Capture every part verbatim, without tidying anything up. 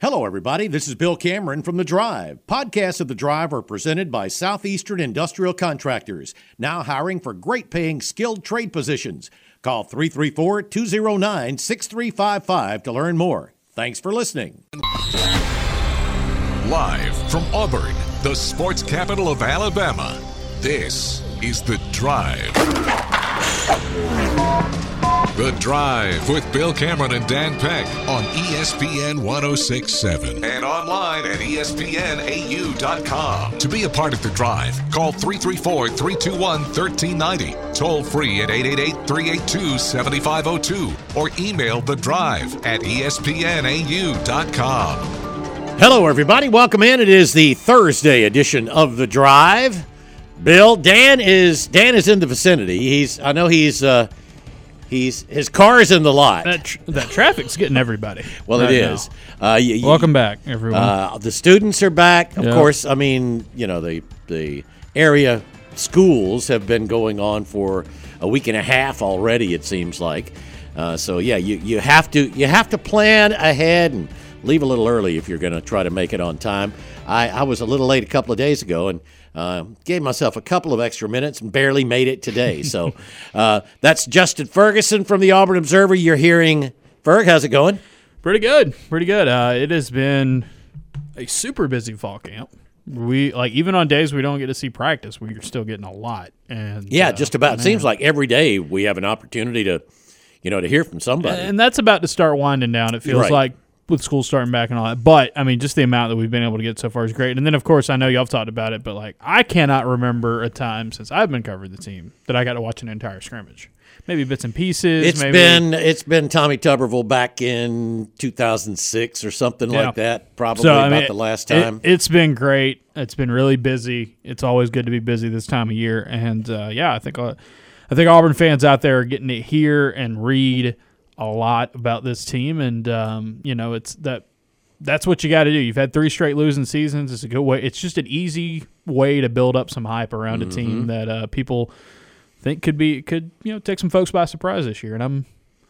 Hello, everybody. This is Bill Cameron from The Drive. Podcasts of The Drive are presented by Southeastern Industrial Contractors, now hiring for great-paying skilled trade positions. Call three three four, two zero nine, six three five five to learn more. Thanks for listening. Live from Auburn, the sports capital of Alabama, this is The Drive. The Drive with Bill Cameron and Dan Peck on E S P N one oh six point seven and online at E S P N A U dot com. To be a part of The Drive, call three three four, three two one, one three nine zero, toll free at eight eight eight, three eight two, seven five zero two, or email The Drive at E S P N A U dot com. Hello, everybody. Welcome in. It is the Thursday edition of The Drive. Bill, Dan is Dan is in the vicinity. He's I know he's uh, he's his car is in the lot. That tr- that traffic's getting everybody. Well, right it is. Uh, y- Welcome back, everyone. Uh, the students are back. Of Yep. course, I mean, you know, the the area schools have been going on for a week and a half already, it seems like. Uh, so yeah, you, you have to you have to plan ahead and leave a little early if you're going to try to make it on time. I, I was a little late a couple of days ago and uh, gave myself a couple of extra minutes and barely made it today. So uh, that's Justin Ferguson from the Auburn Observer. You're hearing Ferg. How's it going? Pretty good. Pretty good. Uh, it has been a super busy fall camp. We like even on days we don't get to see practice, we're still getting a lot. And Yeah, uh, just about. It man. seems like every day we have an opportunity to, you know, to hear from somebody. And that's about to start winding down. It feels Right. like with school starting back and all that. But I mean, just the amount that we've been able to get so far is great. And then of course I know y'all have talked about it, but like I cannot remember a time since I've been covering the team that I got to watch an entire scrimmage. Maybe bits and pieces. It's maybe. been it's been Tommy Tuberville back in two thousand six or something Yeah. like that. Probably So, I about mean, the last it- time. it's been great. It's been really busy. It's always good to be busy this time of year. And uh, yeah, I think uh, I think Auburn fans out there are getting to hear and read a lot about this team. And um, you know, it's that that's what you got to do. You've had three straight losing seasons. It's a good way. It's just an easy way to build up some hype around Mm-hmm. a team that uh, people think could be could you know take some folks by surprise this year. And I'm.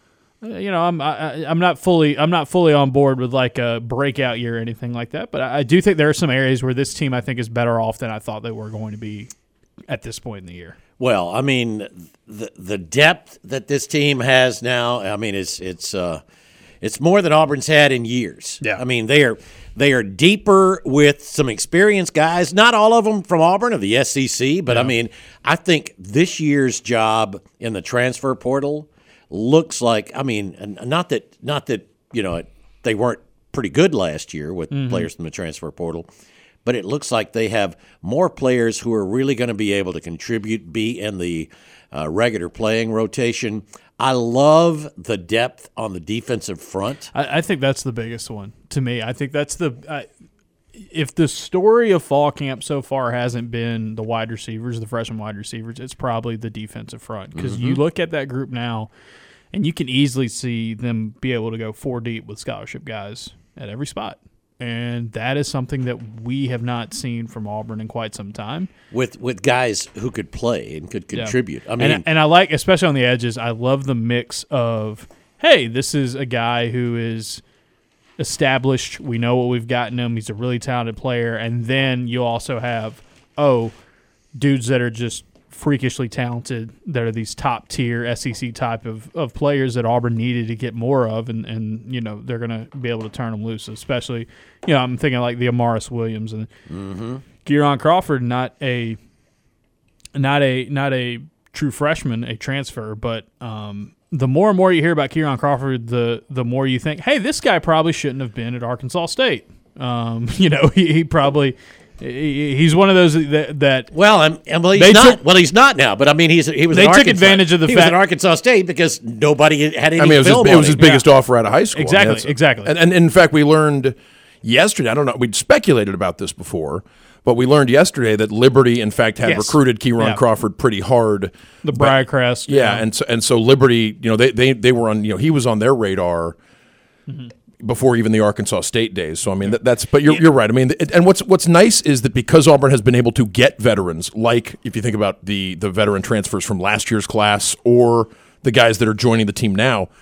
Uh, You know, I'm I, I'm not fully I'm not fully on board with like a breakout year or anything like that, but I, I do think there are some areas where this team I think is better off than I thought they were going to be at this point in the year. Well, I mean, the the depth that this team has now, I mean, it's it's uh, it's more than Auburn's had in years. Yeah. I mean, they are they are deeper with some experienced guys. Not all of them from Auburn or the S E C, but Yeah. I mean, I think this year's job in the transfer portal looks like, I mean, and not that not that you know they weren't pretty good last year with Mm-hmm. players from the transfer portal, but it looks like they have more players who are really going to be able to contribute, be in the uh, regular playing rotation. I love the depth on the defensive front. I, I think that's the biggest one to me. I think that's the I, if the story of fall camp so far hasn't been the wide receivers, the freshman wide receivers, it's probably the defensive front because Mm-hmm. you look at that group now, and you can easily see them be able to go four deep with scholarship guys at every spot. And that is something that we have not seen from Auburn in quite some time. With with guys who could play and could Yeah. contribute. I mean, and, and I like, especially on the edges, I love the mix of, hey, this is a guy who is established. We know what we've got in him. He's a really talented player. And then you also have, oh, dudes that are just freakishly talented, that are these top tier S E C type of, of players that Auburn needed to get more of, and, and you know they're going to be able to turn them loose. Especially, you know, I'm thinking like the Amaris Williams and mm-hmm. Kieran Crawford, not a not a not a true freshman, a transfer, but um, the more and more you hear about Kieran Crawford, the the more you think, hey, this guy probably shouldn't have been at Arkansas State. Um, you know, he, he probably. He's one of those that, that well, I'm, and well, he's They not. took- well, he's not now. But I mean, he's he was. They at took Arkansas. advantage of the he was fact- at Arkansas State because nobody had any. I mean, it was his, film it on was his him. biggest offer out of high school. Exactly, I mean, that's- exactly. And, and in fact, we learned yesterday, I don't know, we'd speculated about this before, but we learned yesterday that Liberty, in fact, had Yes. recruited Kieran Yeah. Crawford pretty hard. the But- Briarcrest. Yeah, and so, and so Liberty, you know, they, they, they were on, you know, he was on their radar Mm-hmm. before even the Arkansas State days. So I mean, that, that's. But you're you're right. I mean, it, and what's what's nice is that because Auburn has been able to get veterans, like if you think about the the veteran transfers from last year's class or the guys that are joining the team now,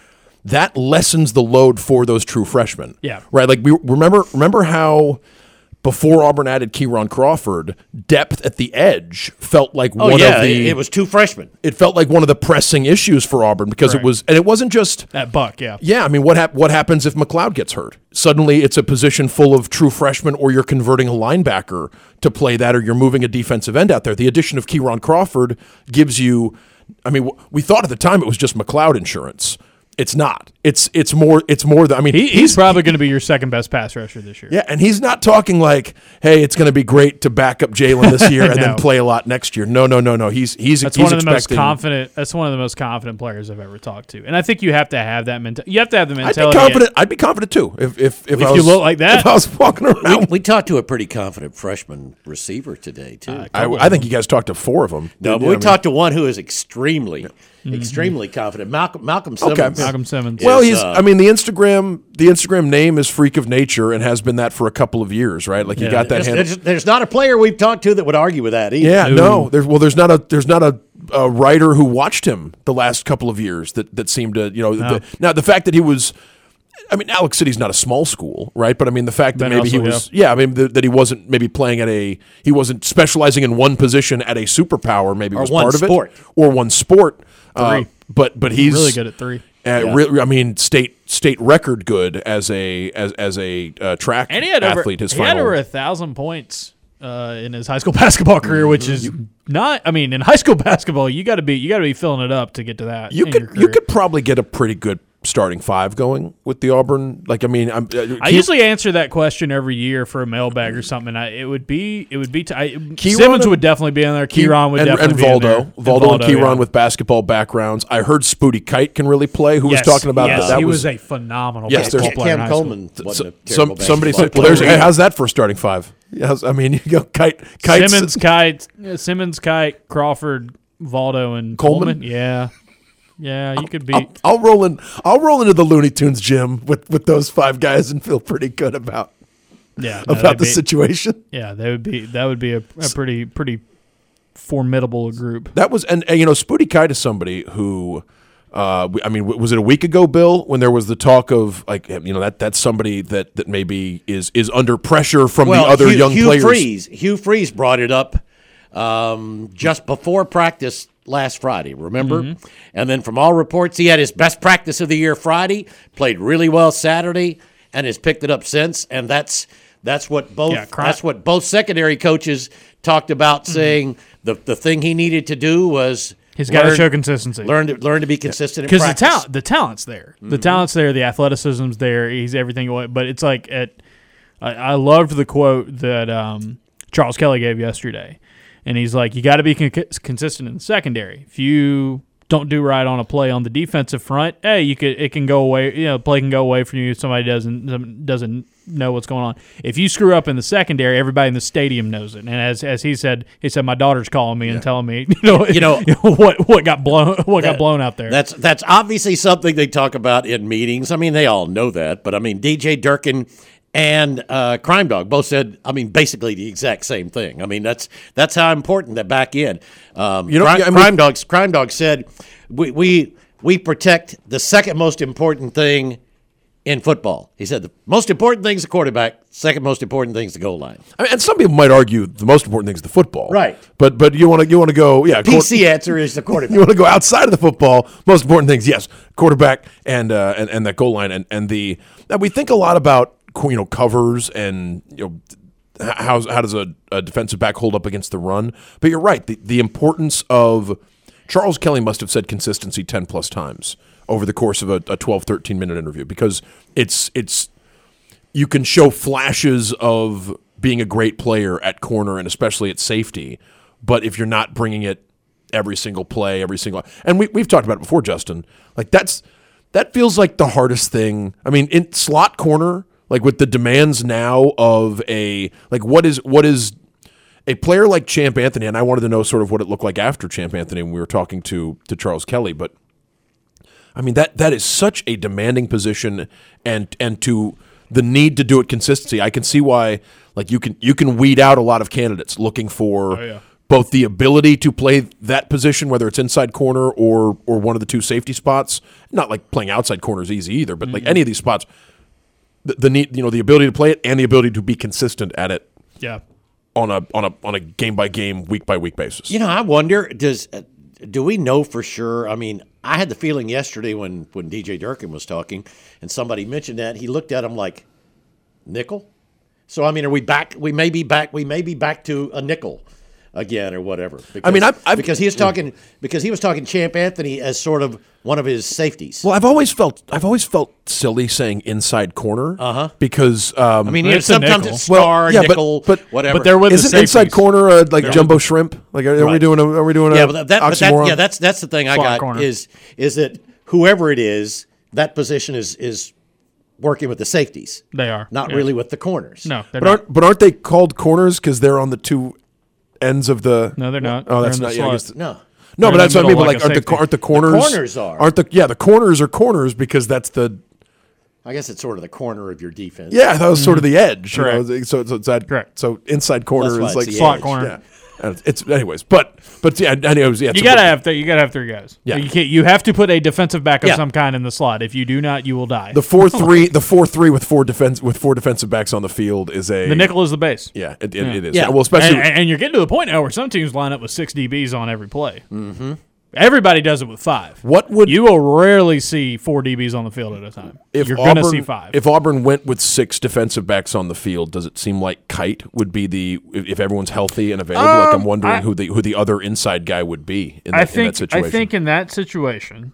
that lessens the load for those true freshmen. Yeah. Right? Like, we remember remember how before Auburn added Keyron Crawford, depth at the edge felt like Oh one yeah, of the it was two freshmen. it felt like one of the pressing issues for Auburn because Correct. it was and it wasn't just That buck, yeah. yeah, I mean, what hap- what happens if McLeod gets hurt? Suddenly, it's a position full of true freshmen, or you're converting a linebacker to play that, or you're moving a defensive end out there. The addition of Keyron Crawford gives you. I mean, w- we thought at the time it was just McLeod insurance. It's not. It's it's more. It's more. Than, I mean, He, he's, probably going to be your second best pass rusher this year. yeah, and he's not talking like, "Hey, it's going to be great to back up Jalen this year and No. then play a lot next year." No, no, no, no. He's he's That's he's one of the most expecting- confident. That's one of the most confident players I've ever talked to, and I think you have to have that mentality. You have to have the I'd be mentality. confident. I'd be confident too if if if, I you was, look like that. If I was walking around, We, we talked to a pretty confident freshman receiver today too. I, I think you guys talked to four of them. no, but Yeah, we I mean- talked to one who is extremely, extremely confident. Malcolm Malcolm Simmons. Okay. Malcolm Simmons. Well, is, he's. uh, I mean, the Instagram, the Instagram name is Freak of Nature, and has been that for a couple of years, right? Like you Yeah. got that. There's, handle. there's, there's not a player we've talked to that would argue with that either. Yeah, Ooh. no. There's well, there's not a there's not a, a writer who watched him the last couple of years that that seemed to you know. No. The, now the fact that he was. I mean, Alex City's not a small school, right? But I mean, the fact that Ben maybe he Russell, was, yeah, I mean, the, that he wasn't maybe playing at a, he wasn't specializing in one position at a superpower, maybe Or was one part sport. of it, or one sport. Uh, Three. but but he's really good at three. Uh, Yeah. re- I mean, state state record good as a as as a uh, track And he had over athlete. His he final had over a thousand points uh, in his high school basketball career, which is not. I mean, in high school basketball, you got to be you got to be filling it up to get to that. you in could your you career. could probably get a pretty good starting five going with the Auburn. Like I mean, I'm, uh, I Key- usually answer that question every year for a mailbag or something. I, it would be it would be. T- I, Keyron Simmons and- would definitely be in there. Key- Keyron would and, definitely and be Valdo, in there. Valdo and Keyron yeah. with basketball backgrounds. I heard Spooty Kite can really play. Who Yes, was talking about yes, that? That he was, was, a phenomenal Yes, there's- basketball player in Cam high school. Coleman wasn't so- a terrible some somebody basketball said, well, there's, player. hey, how's that for a starting five? Yes, I mean, you go Kite, Kite, Simmons, Kite, uh, Simmons, Kite, Crawford, Valdo, and Coleman? Coleman. Yeah, yeah, you could be. I'll, I'll roll in. I'll roll into the Looney Tunes gym with, with those five guys and feel pretty good about yeah, no, about they'd the be- situation. Yeah, that would be that would be a, a pretty pretty formidable group. That was and, and you know Spooty Kite is somebody who. Uh, we- I mean, w- was it a week ago, Bill, when there was the talk of like you know that that's somebody that, that maybe is is under pressure from well, the other Hugh, young Hugh players. Freeze, Hugh Freeze brought it up um, just before practice last Friday, remember? Mm-hmm. And then from all reports, he had his best practice of the year Friday, played really well Saturday, and has picked it up since. And that's that's what both Yeah, cry- that's what both secondary coaches talked about, Mm-hmm. saying the the thing he needed to do was He's got to learn- show consistency. learn to learn to be consistent in Because the practice. talent, the talent's there, the talent's there, the athleticism's there. He's everything. But it's like at, I, I loved the quote that um, Charles Kelly gave yesterday, and he's like, "You got to be con- consistent in the secondary. If you don't do right on a play on the defensive front, hey, you could it can go away. You know, play can go away from you if somebody doesn't doesn't know what's going on. If you screw up in the secondary, everybody in the stadium knows it. And as as he said, he said, my daughter's calling me and telling me, you know, You know- what what got blown what got That- blown out there. That's that's obviously something they talk about in meetings. I mean, they all know that, but I mean, D J Durkin and uh, Crime Dog both said, I mean, basically the exact same thing. I mean, that's that's how important that back end. Um, You know, Crime, yeah, I mean- Crime Dogs. Crime Dog said, we we we protect the second most important thing in football. He said the most important thing is the quarterback. Second most important thing is the goal line. I mean, and some people might argue the most important thing is the football, Right. But but you want to you want to go yeah. P C answer is the quarterback. You want to go outside of the football. Most important things, yes, quarterback and uh, and and that goal line and and the. Now we think a lot about you know covers and you know how how does a, a defensive back hold up against the run. But you're right. The the importance of Charles Kelly must have said consistency ten plus times over the course of a, a twelve, thirteen minute interview because it's it's you can show flashes of being a great player at corner and especially at safety, but if you're not bringing it every single play, every single and we we've talked about it before, Justin. Like that's that feels like the hardest thing. I mean, in slot corner, like with the demands now of a like what is what is a player like Champ Anthony, and I wanted to know sort of what it looked like after Champ Anthony when we were talking to to Charles Kelly, but I mean that that is such a demanding position, and and to the need to do it consistency. I can see why like you can you can weed out a lot of candidates looking for Oh, yeah. both the ability to play that position, whether it's inside corner or or one of the two safety spots. Not like playing outside corner is easy either, but mm-hmm. like any of these spots, the, the need, you know, the ability to play it and the ability to be consistent at it. Yeah. On a on a on a game by game, week by week basis. You know, I wonder does uh, do we know for sure? I mean, I had the feeling yesterday when when D J Durkin was talking and somebody mentioned that, he looked at him like nickel. So I mean, are we back? We may be back. We may be back to a nickel again or whatever. Because, I mean, I've, I've, because he was talking because he was talking Champ Anthony as sort of one of his safeties. Well, I've always felt I've always felt silly saying inside corner. Uh huh. Because um, I mean, it's sometimes it's star, well, yeah, nickel, but, but, whatever. But they're with isn't the inside corner uh, like They're jumbo shrimp? Like, are, are Right. we doing? A, are we doing a yeah, but that, but that oxymoron? yeah, that's that's the thing I Slot got corner. is is that whoever it is, that position is is working with the safeties. They are. Not Yeah. really with the corners. No, they're But not. aren't but aren't they called corners because they're on the two ends of the? No, they're not. Oh, that's They're not. in Yeah, I the guess slot. the- No. no, They're but in that's the what I mean. middle But like like, a aren't the safety. aren't the corners? corners are. Aren't the yeah the corners are corners because that's the I guess it's sort of the corner of your defense. yeah that was sort of the edge. You Correct. know, so so it's that Correct. so inside corner That's why is it's like the Slot edge. corner. Yeah. And It's anyways, but but yeah, anyways, yeah. You so- gotta have th- you gotta have three guys. Yeah. You can't. You have to put a defensive back of Yeah. some kind in the slot. If you do not, you will die. the four three the four three with four defense with four defensive backs on the field is a The nickel is the base. Yeah, it, it, it is. Yeah. Well, especially And, and you're getting to the point now where some teams line up with six D Bs on every play. Mm-hmm. Everybody does it with five. what would You will rarely see four D Bs on the field at a time. if You're Auburn, going to see five. If Auburn went with six defensive backs on the field, does it seem like Kite would be the if, if everyone's healthy and available? like I'm Um, wondering I- who the who the other inside guy would be in that, I in think that situation. I think in that situation,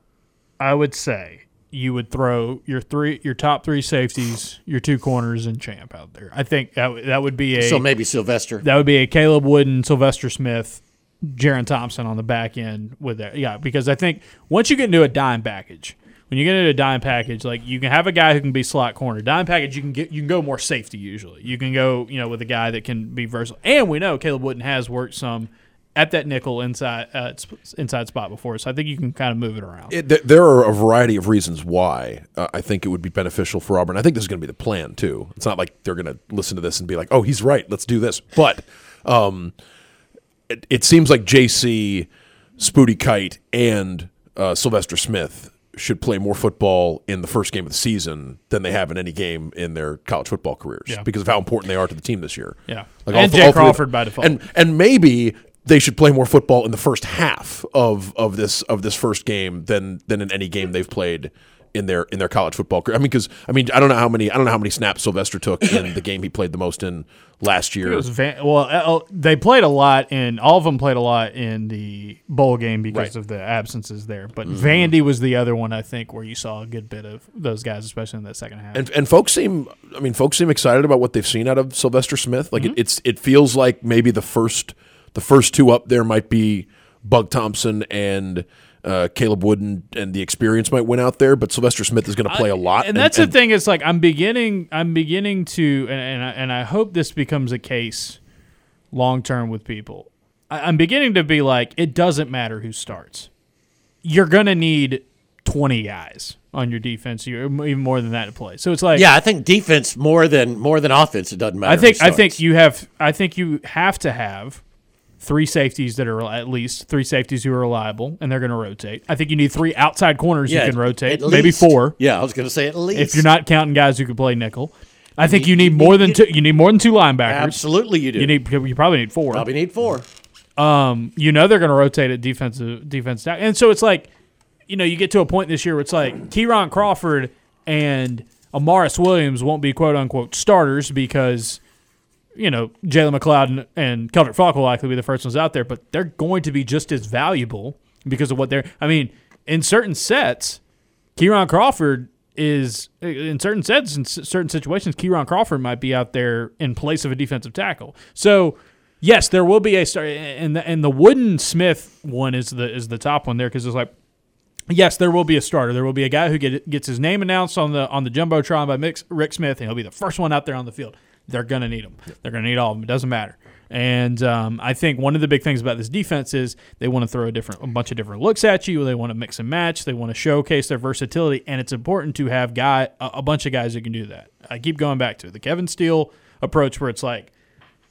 I would say you would throw your three, your top three safeties, your two corners, and Champ out there. I think that w- that would be a So maybe Sylvester. that would be a Caleb Wooden, Sylvester Smith, Jaron Thompson on the back end with that. Yeah, because I think once you get into a dime package, when you get into a dime package, like you can have a guy who can be slot corner. Dime package, you can get you can go more safety usually. You can go, you know, with a guy that can be versatile. And we know Caleb Wooden has worked some at that nickel inside uh, sp- inside spot before, so I think you can kind of move it around. It, th- there are a variety of reasons why uh, I think it would be beneficial for Auburn. I think this is going to be the plan too. It's not like they're going to listen to this and be like, "Oh, he's right. Let's do this." But um, it, it seems like J C, Spooty Kite, and uh, Sylvester Smith should play more football in the first game of the season than they have in any game in their college football careers Yeah. because of how important they are to the team this year. Yeah. Like And all- Jay all three of Crawford them. by default. And and maybe they should play more football in the first half of, of this of this first game than than in any game they've played in their in their college football career. I mean, because I mean, I don't know how many I don't know how many snaps Sylvester took in the game he played the most in last year. It was Van, well, uh, they played a lot, and all of them played a lot in the bowl game because Right. of the absences there. But Vandy was the other one, I think, where you saw a good bit of those guys, especially in that second half. And and folks seem, I mean, folks seem excited about what they've seen out of Sylvester Smith. Like Mm-hmm. it, it's, it feels like maybe the first, the first two up there might be Bug Thompson and uh, Caleb Wooden, and the experience might win out there. But Sylvester Smith is going to play a lot, and that's the thing. It's like I'm beginning, I'm beginning to, and and I, and I hope this becomes a case long term with people. I, I'm beginning to be like, it doesn't matter who starts. You're gonna need twenty guys on your defense, you even more than that to play. So it's like, Yeah, I think defense more than more than offense. It doesn't matter. I think who I think starts. you have I think you have to have three safeties that are at least three safeties who are reliable, and they're going to rotate. I think you need three outside corners yeah, who can rotate, at maybe least. four Yeah, I was going to say at least. if you're not counting guys who can play nickel. I think You- you need you more need- than you- two. You need more than two linebackers. absolutely you do. You need you probably need four. probably need four. Um, you know they're going to rotate at defensive defense stack, and so it's like, you know, you get to a point this year where it's like Kieron Crawford and Amaris Williams won't be quote unquote starters because, you know, Jalen McLeod and, and Keldrick Falk will likely be the first ones out there, but they're going to be just as valuable because of what they're. I mean, in certain sets, Kieron Crawford is in certain sets in s- certain situations. Kieron Crawford might be out there in place of a defensive tackle. So. Yes, there will be a start, and the and the Wooden Smith one is the is the top one there because it's like, yes, there will be a starter. There will be a guy who get, gets his name announced on the on the jumbotron by Mick, Rick Smith, and he'll be the first one out there on the field. They're gonna need him. They're gonna need all of them. It doesn't matter. And um, I think one of the big things about this defense is they want to throw a different a bunch of different looks at you. They want to mix and match. They want to showcase their versatility, and it's important to have guy a, a bunch of guys who can do that. I keep going back to it. The Kevin Steele approach, where it's like,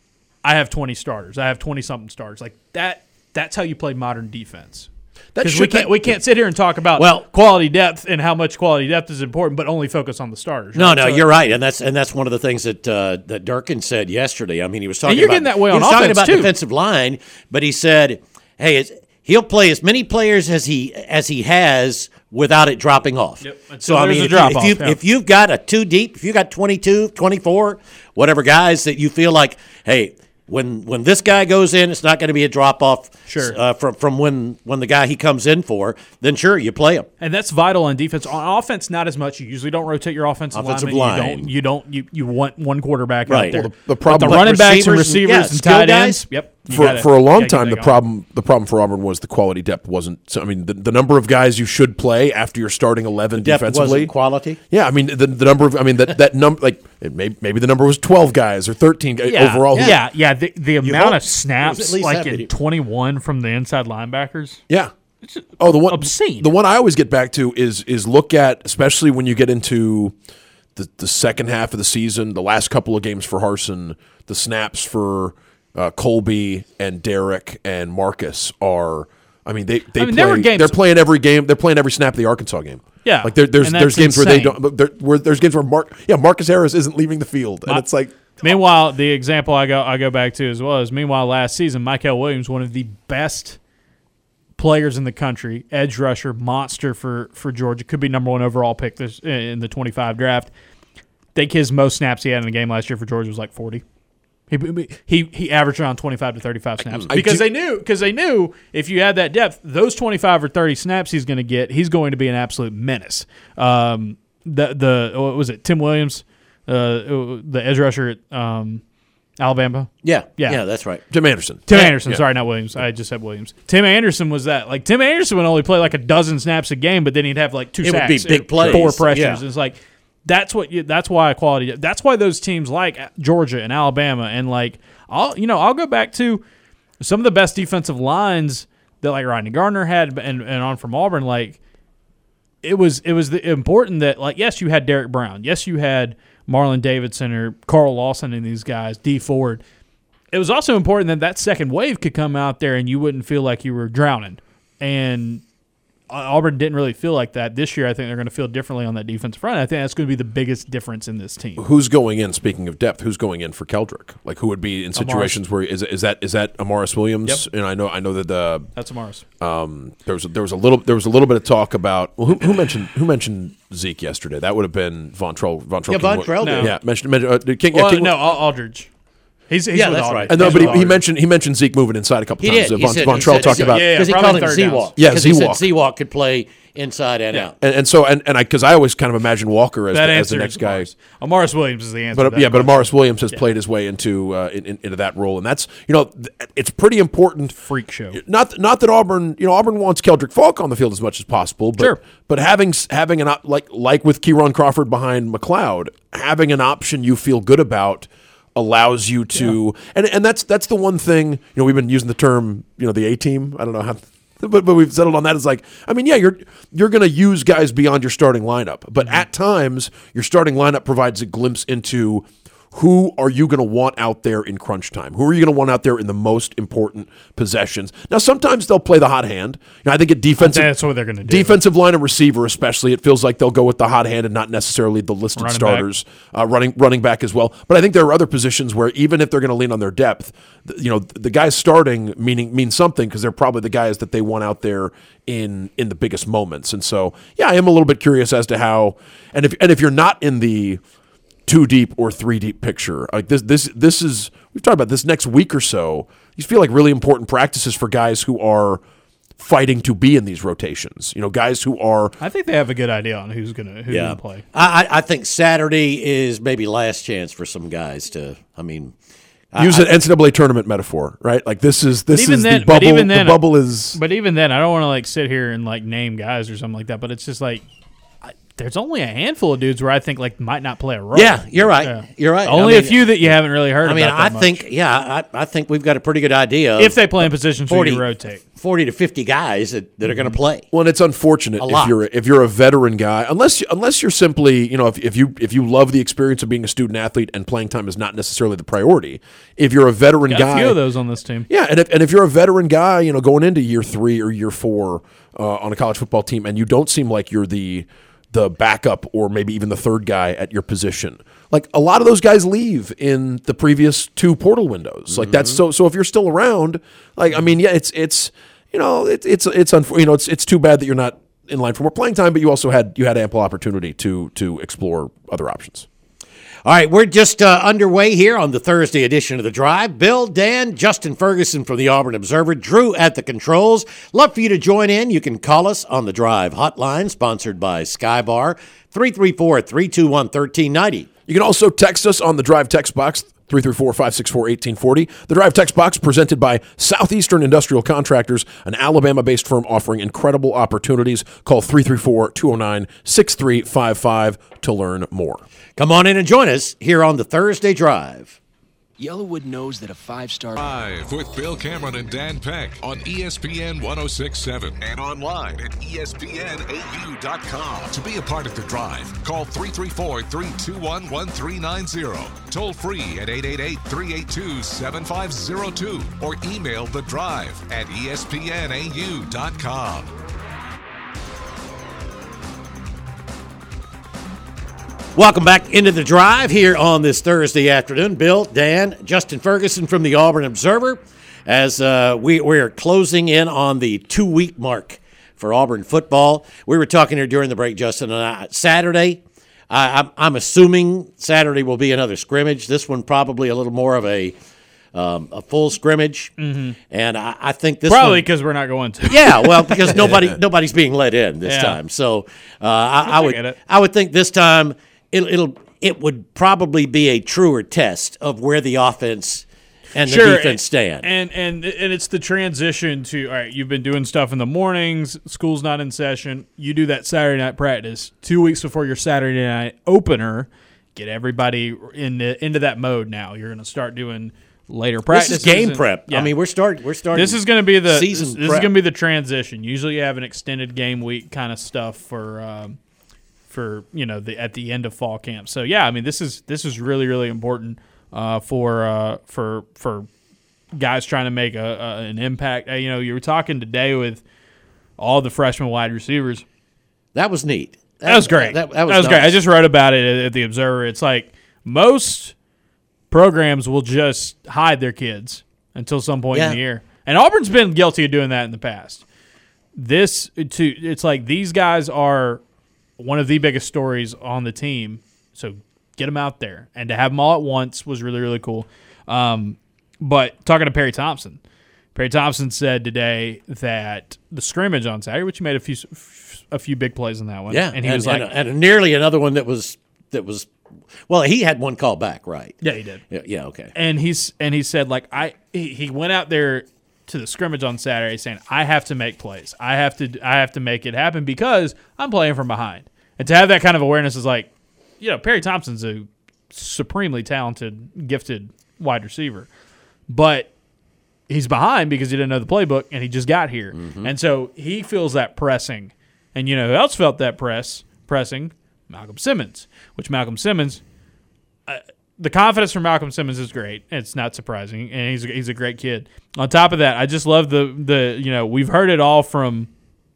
I have twenty starters. I have twenty something starters. Like that. That's how you play modern defense. That Because should- we can't that- we can't sit here and talk about Well- quality depth and how much quality depth is important, but only focus on the starters. No, right? no, So- you're right, and that's and that's one of the things that uh, that Durkin said yesterday. I mean, he was talking. And you're about, getting that way he on was talking offense, about too. defensive line, but he said, "Hey, it's, he'll play as many players as he as he has without it dropping off." Yep, until So I there's mean, a if, you, drop-off, if, you, yeah. if you've got a two deep, if you got twenty-two, twenty-four, whatever guys that you feel like, hey. When when this guy goes in, it's not going to be a drop off Sure. uh, from from when when the guy he comes in for. Then sure, you play him. And that's vital on defense. On offense, not as much. You usually don't rotate your offensive, Offensive linemen. line. You don't. You don't. You you want one quarterback Right. out there. Well, the- the But problem- the running But backs and receivers and- receivers yeah, and skill tight guys. ends. Yep. you For, gotta- for a you long gotta get time, that the going. problem the problem for Auburn was the quality depth wasn't. So, I mean, the, the number of guys you should play after you're starting eleven Depth defensively. wasn't quality. Yeah, I mean the, the number of I mean that that number like it may, maybe the number was twelve guys or thirteen guys Yeah, overall. Yeah, yeah. The, the amount hope. of snaps, It was at least like that in many. twenty-one from the inside linebackers. Yeah. Oh, the one obscene. The one I always get back to is is look at, especially when you get into the the second half of the season, the last couple of games for Harsin, the snaps for uh, Colby and Derek and Marcus are. I mean, they they I mean, play, there were games- they're playing every game. They're playing every snap of the Arkansas game. Yeah, like there, there's and there's that's games where they insane. don't. There, where there's games where Mark yeah Marcus Harris isn't leaving the field, and My- it's like. Meanwhile, the example I go I go back to as well is meanwhile last season, Michael Williams, one of the best players in the country, edge rusher, monster for, for Georgia, could be number one overall pick this in the twenty-five draft. I think his most snaps he had in a game last year for Georgia was like forty. He he he averaged around twenty-five to thirty-five snaps I because do- they knew because they knew if you had that depth, those twenty-five or thirty snaps he's going to get, he's going to be an absolute menace. Um, the the what was it Tim Williams, uh, the edge rusher at um, Alabama. Yeah, Yeah. yeah, that's right. Tim Anderson. Tim Yeah. Anderson, Yeah. sorry, not Williams. I just said Williams. Tim Anderson was that. Like Tim Anderson would only play like a dozen snaps a game, but then he'd have like two It would sacks, be big uh, plays. four pressures. Yeah. It's like that's what you, that's why quality. That's why those teams like Georgia and Alabama and like I'll you know I'll go back to some of the best defensive lines that like Rodney Gardner had and, and on from Auburn. Like it was it was the, important that like yes you had Derek Brown, yes you had Marlon Davidson or Carl Lawson and these guys, D Ford. It was also important that that second wave could come out there and you wouldn't feel like you were drowning. And Auburn didn't really feel like that. This year, I think they're going to feel differently on that defensive front. I think that's going to be the biggest difference in this team. Who's going in? Speaking of depth, who's going in for Keldrick? Like who would be in situations where is is that is that Amaris Williams? Yep. And I know I know that the That's Amaris. um, there was there was a little there was a little bit of talk about well who, who mentioned who mentioned Zeke yesterday? That would have been Vontrell. Vontrell Yeah, King- Vontrell did. Yeah, mentioned, mentioned uh, King, Well, King, no, Al- Aldridge. He's, he's Yeah, with that's Aldridge. right. I know, He's but he, with he Aldridge. mentioned he mentioned Zeke moving inside a couple He times. did. Uh, He Von, said- Vontrell he said- talked about yeah, yeah. because he probably called him third downs. Z-Walk. Yeah, Because he said Z-Walk. Z-Walk could play inside and Yeah. out. and, and so and, and I because I always kind of imagine Walker as, That the, as answer the is next guy. Amaris. Amaris Williams is the answer. But to uh, that yeah, but question. Amaris Williams has played his way into uh, in, in, into that role, and that's you know th- it's pretty important. Freak show. Not not that Auburn you know Auburn wants Keldrick Falk on the field as much as possible, but Sure. but having s- having an op- like like with Kieron Crawford behind McLeod, having an option you feel good about allows you to and and that's that's the one thing you know we've been using the term you know the A team. I don't know how. But, but we've settled on that. It's like, I mean, yeah, you're you're going to use guys beyond your starting lineup. But at times, your starting lineup provides a glimpse into who are you going to want out there in crunch time? Who are you going to want out there in the most important possessions? Now, sometimes they'll play the hot hand. You know, I think at defensive, That's what they're going to do. defensive line and receiver especially, it feels like they'll go with the hot hand and not necessarily the listed Running starters, uh, running running back as well. But I think there are other positions where even if they're going to lean on their depth, th- you know, the guys starting meaning means something because they're probably the guys that they want out there in in the biggest moments. And so, yeah, I am a little bit curious as to how, and if and if you're not in the two deep or three deep picture. Like this, this, this is we've talked about this next week or so. These feel like really important practices for guys who are fighting to be in these rotations. You know, guys who are. I think they have a good idea on who's going to who's Yeah, going to play. I, I I think Saturday is maybe last chance for some guys to. I mean, Use an N C double A tournament metaphor, right? Like this is this Even is then- the but bubble. even then- the bubble is. But even then, I don't want to like sit here and like name guys or something like that. But it's just like I, there's only a handful of dudes where I think like might not play a role. Yeah, you're right. Yeah. You're right. Only I mean, a few that you haven't really heard I mean, about I that think, much. yeah, I, I think we've got a pretty good idea of If they play in positions where forty, you rotate. forty to fifty guys that, that are going to play. Well, and it's unfortunate A if lot. you're if you're a veteran guy, unless you, unless you're simply, you know, if, if you if you love the experience of being a student athlete and playing time is not necessarily the priority. If you're a veteran Got guy, a few of those on this team. yeah, and if and if you're a veteran guy, you know, going into year three or year four uh, on a college football team, and you don't seem like you're the the backup or maybe even the third guy at your position. Like a lot of those guys leave in the previous two portal windows. Mm-hmm. Like that's so. So if you're still around, like I mean, yeah, it's it's you know it, it's it's unf- you know it's it's too bad that you're not in line for more playing time, but you also had you had ample opportunity to to explore other options. All right, we're just uh, underway here on the Thursday edition of The Drive. Bill, Dan, Justin Ferguson from the Auburn Observer, Drew at the controls. Love for you to join in. You can call us on the Drive hotline, sponsored by Skybar, three three four, three two one, one three nine zero. You can also text us on the Drive text box, three three four, five six four, one eight four zero. The Drive text box presented by Southeastern Industrial Contractors, an Alabama-based firm offering incredible opportunities. Call three three four, two zero nine, six three five five to learn more. Come on in and join us here on the Thursday Drive. Yellowwood knows that a five-star... Live with Bill Cameron and Dan Peck on E S P N ten sixty-seven and online at E S P N A U dot com. To be a part of The Drive, call three three four, three two one, one three nine zero. Toll free at eight eight eight, three eight two, seven five zero two or email The Drive at E S P N A U dot com. Welcome back into The Drive here on this Thursday afternoon. Bill, Dan, Justin Ferguson from the Auburn Observer, as uh, we, we're closing in on the two-week mark for Auburn football. We were talking here during the break, Justin, and I, Saturday, I, I'm, I'm assuming Saturday will be another scrimmage. This one probably a little more of a um, a full scrimmage, mm-hmm. and I, I think this Probably one, because we're not going to. yeah, well, because nobody nobody's being let in this Yeah. time. So uh, I, I would get it. I would think this time it'll, it'll it would probably be a truer test of where the offense and the Sure, defense stand. And and and it's the transition to, all right, you've been doing stuff in the mornings, school's not in session, you do that Saturday night practice, two weeks before your Saturday night opener, get everybody in the, into that mode now. You're going to start doing later this practices. is game and- prep. yeah. I mean, we're start we're starting. This is going to be the season This, this is prep. going to be the transition. Usually, you have an extended game week kind of stuff for, um, for you know, the at the end of fall camp. So yeah, I mean, this is this is really really important uh, for uh, for for guys trying to make a, a an impact. Uh, you know, you were talking today with all the freshman wide receivers. That was neat. That was great. That, That, was, was great. I nice. just wrote about it at, at the Observer. It's like most programs will just hide their kids until some point Yeah. in the year, and Auburn's been guilty of doing that in the past. This to it's like these guys are one of the biggest stories on the team, so get them out there, and to have them all at once was really really cool. Um, but talking to Perry Thompson, Perry Thompson said today that the scrimmage on Saturday, which he made a few a few big plays in that one, Yeah, and he was like, and, and nearly another one that was that was. Well, he had one call back, right? yeah, he did. Yeah, yeah okay. And he's and he said like I he, he went out there to the scrimmage on Saturday saying I have to make plays. I have to I have to make it happen because I'm playing from behind. And to have that kind of awareness is like, you know, Perry Thompson's a supremely talented, gifted wide receiver. But he's behind because he didn't know the playbook and he just got here. Mm-hmm. And so he feels that pressing. And you know who else felt that press pressing? Malcolm Simmons, which Malcolm Simmons uh, the confidence from Malcolm Simmons is great. It's not surprising, and he's a, he's a great kid. On top of that, I just love the the you know we've heard it all from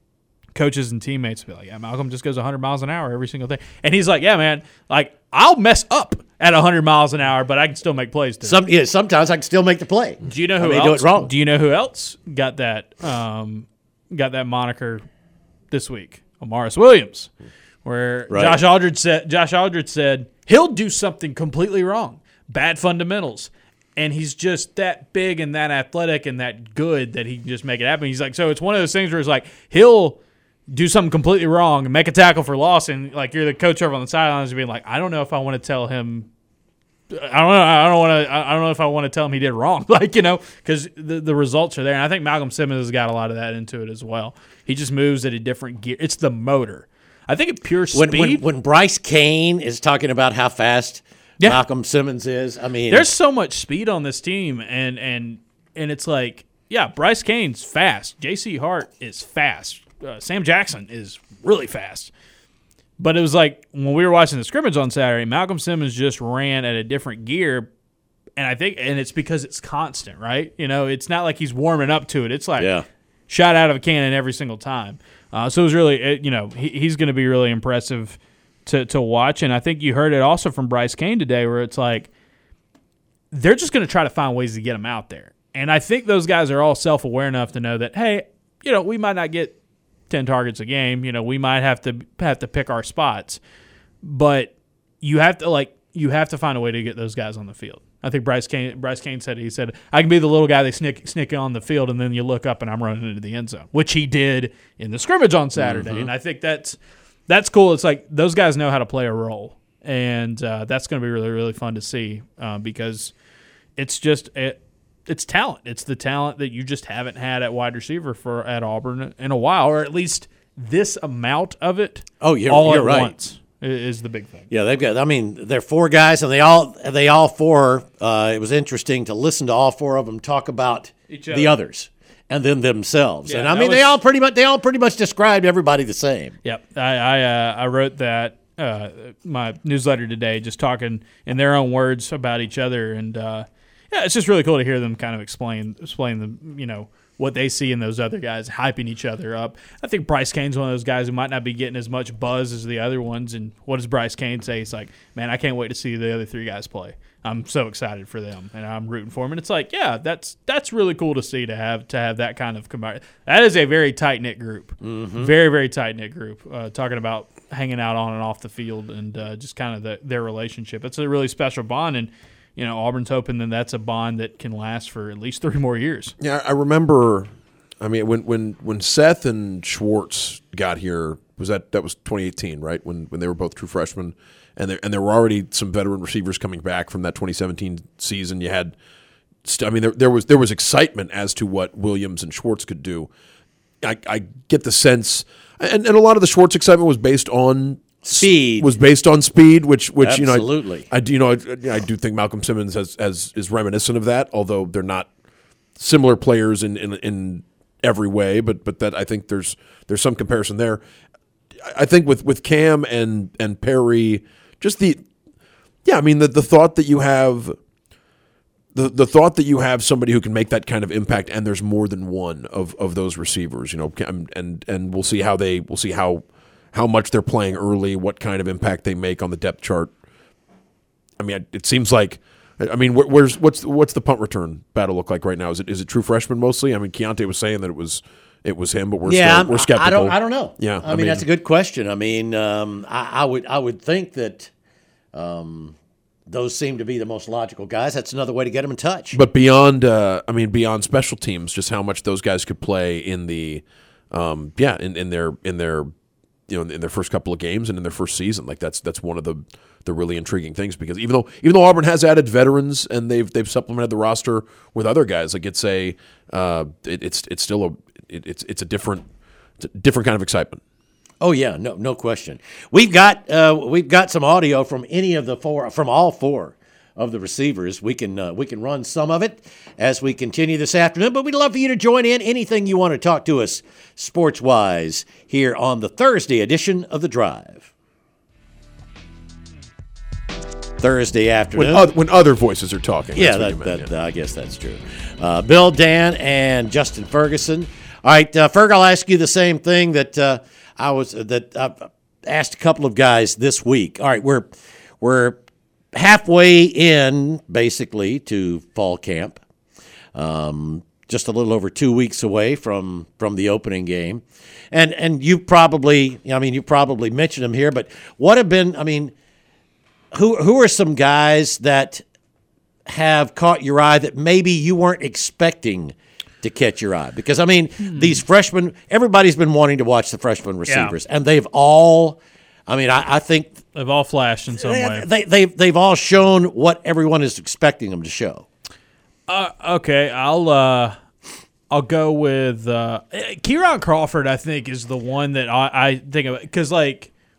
coaches and teammates. Be like, yeah, Malcolm just goes one hundred miles an hour every single thing, and he's like, yeah, man, like I'll mess up at one hundred miles an hour, but I can still make plays. Too. Some yeah, sometimes I can still make the play. Do you know who I may else do it wrong? Do you know who else got that um, got that moniker this week? Amaris Williams, where Right. Josh Aldridge said Josh Aldridge said he'll do something completely wrong, bad fundamentals, and he's just that big and that athletic and that good that he can just make it happen. He's like, so it's one of those things where it's like he'll do something completely wrong and make a tackle for loss, and like you're the coach over on the sidelines being like, I don't know if I want to tell him. I don't know. I don't want to. I don't know if I want to tell him he did wrong. Like you know, because the the results are there, and I think Malcolm Simmons has got a lot of that into it as well. He just moves at a different gear. It's the motor. I think at pure When, speed. when, when Bryce Kane is talking about how fast Yeah. Malcolm Simmons is, I mean, there's so much speed on this team, and and and it's like, yeah, Bryce Kane's fast. J C Hart is fast. Uh, Sam Jackson is really fast. But it was like when we were watching the scrimmage on Saturday, Malcolm Simmons just ran at a different gear, and I think, and it's because it's constant, right? You know, it's not like he's warming up to it. It's like yeah. shot out of a cannon every single time. Uh, so it was really, it, you know, he, he's going to be really impressive to to watch. And I think you heard it also from Bryce Kane today, where it's like they're just going to try to find ways to get him out there. And I think those guys are all self-aware enough to know that, hey, you know, we might not get ten targets a game. You know, we might have to have to pick our spots, but you have to like you have to find a way to get those guys on the field. I think Bryce Kane Bryce Kane said he said I can be the little guy they sneak sneak on the field, and then you look up and I'm running into the end zone, which he did in the scrimmage on Saturday. Mm-hmm. And I think that's that's cool. It's like those guys know how to play a role, and uh, that's going to be really really fun to see uh, because it's just it. It's talent. It's the talent that you just haven't had at wide receiver for at Auburn in a while, or at least this amount of it. Oh, you're, all you're at right. once is the big thing. Yeah, they've got. I mean, they're four guys, and they all they all four. Uh, it was interesting to listen to all four of them talk about Each the other. others and then themselves. Yeah, and I that mean, they was- all pretty much they all pretty much described everybody the same. Yep, I I, uh, I wrote that uh, my newsletter today, just talking in their own words about each other, and uh, yeah, it's just really cool to hear them kind of explain explain the you know what they see in those other guys, hyping each other up. I think Bryce Kane's one of those guys who might not be getting as much buzz as the other ones. And what does Bryce Kane say? He's like, man, I can't wait to see the other three guys play. I'm so excited for them, and I'm rooting for them. And it's like, yeah, that's that's really cool to see to have to have that kind of combined. That is a very tight knit group, mm-hmm. very very tight knit group. Uh, talking about hanging out on and off the field, and uh, just kind of the, their relationship. It's a really special bond, and you know Auburn's hoping that that's a bond that can last for at least three more years. Yeah, I remember. I mean, when when when Seth and Schwartz got here, was that that was twenty eighteen, right? When when they were both true freshmen, and there and there were already some veteran receivers coming back from that twenty seventeen season. You had, I mean, there there was there was excitement as to what Williams and Schwartz could do. I, I get the sense, and, and a lot of the Schwartz excitement was based on Speed. was based on speed, which which Absolutely. you know I, I do you know I, I do think Malcolm Simmons has, has is reminiscent of that, although they're not similar players in in, in every way, but but that I think there's there's some comparison there. I think with, with Cam and and Perry, just the yeah, I mean the, the thought that you have the the thought that you have somebody who can make that kind of impact, and there's more than one of, of those receivers, you know, and and we'll see how they we'll see how how much they're playing early, what kind of impact they make on the depth chart. I mean, it seems like. I mean, where's what's what's the punt return battle look like right now? Is it is it true freshman mostly? I mean, Keontae was saying that it was it was him, but we're yeah, still, we're skeptical. I don't I don't know. Yeah, I, I mean, mean that's a good question. I mean, um, I, I would I would think that um, those seem to be the most logical guys. That's another way to get them in touch. But beyond, uh, I mean, beyond special teams, just how much those guys could play in the, um, yeah, in, in their in their, you know, in their first couple of games and in their first season. Like that's that's one of the. the really intriguing things, because even though even though Auburn has added veterans and they've they've supplemented the roster with other guys, like it's a uh, it, it's it's still a it, it's it's a different it's a different kind of excitement. Oh yeah, no no question. We've got uh, we've got some audio from any of the four from all four of the receivers. We can uh, we can run some of it as we continue this afternoon, but we'd love for you to join in. Anything you want to talk to us sports wise here on the Thursday edition of The Drive. Thursday afternoon. When, other, when other voices are talking. Yeah, that's what that, you meant, that, yeah. I guess that's true. Uh, Bill, Dan, and Justin Ferguson. All right, uh, Ferg, I'll ask you the same thing that uh, I was uh, that I've asked a couple of guys this week. All right, we're we're halfway in basically to fall camp. Um, just a little over two weeks away from from the opening game, and and you probably, I mean, you probably mentioned them here, but what have been, I mean. Who who are some guys that have caught your eye that maybe you weren't expecting to catch your eye? Because, I mean, hmm. these freshmen, everybody's been wanting to watch the freshman receivers, yeah. and they've all, I mean, I, I think. They've all flashed in some they, way. They, they've, they've all shown what everyone is expecting them to show. Uh, okay, I'll uh, I'll go with uh, Kieran Crawford, I think, is the one that I, I think of. Because, like,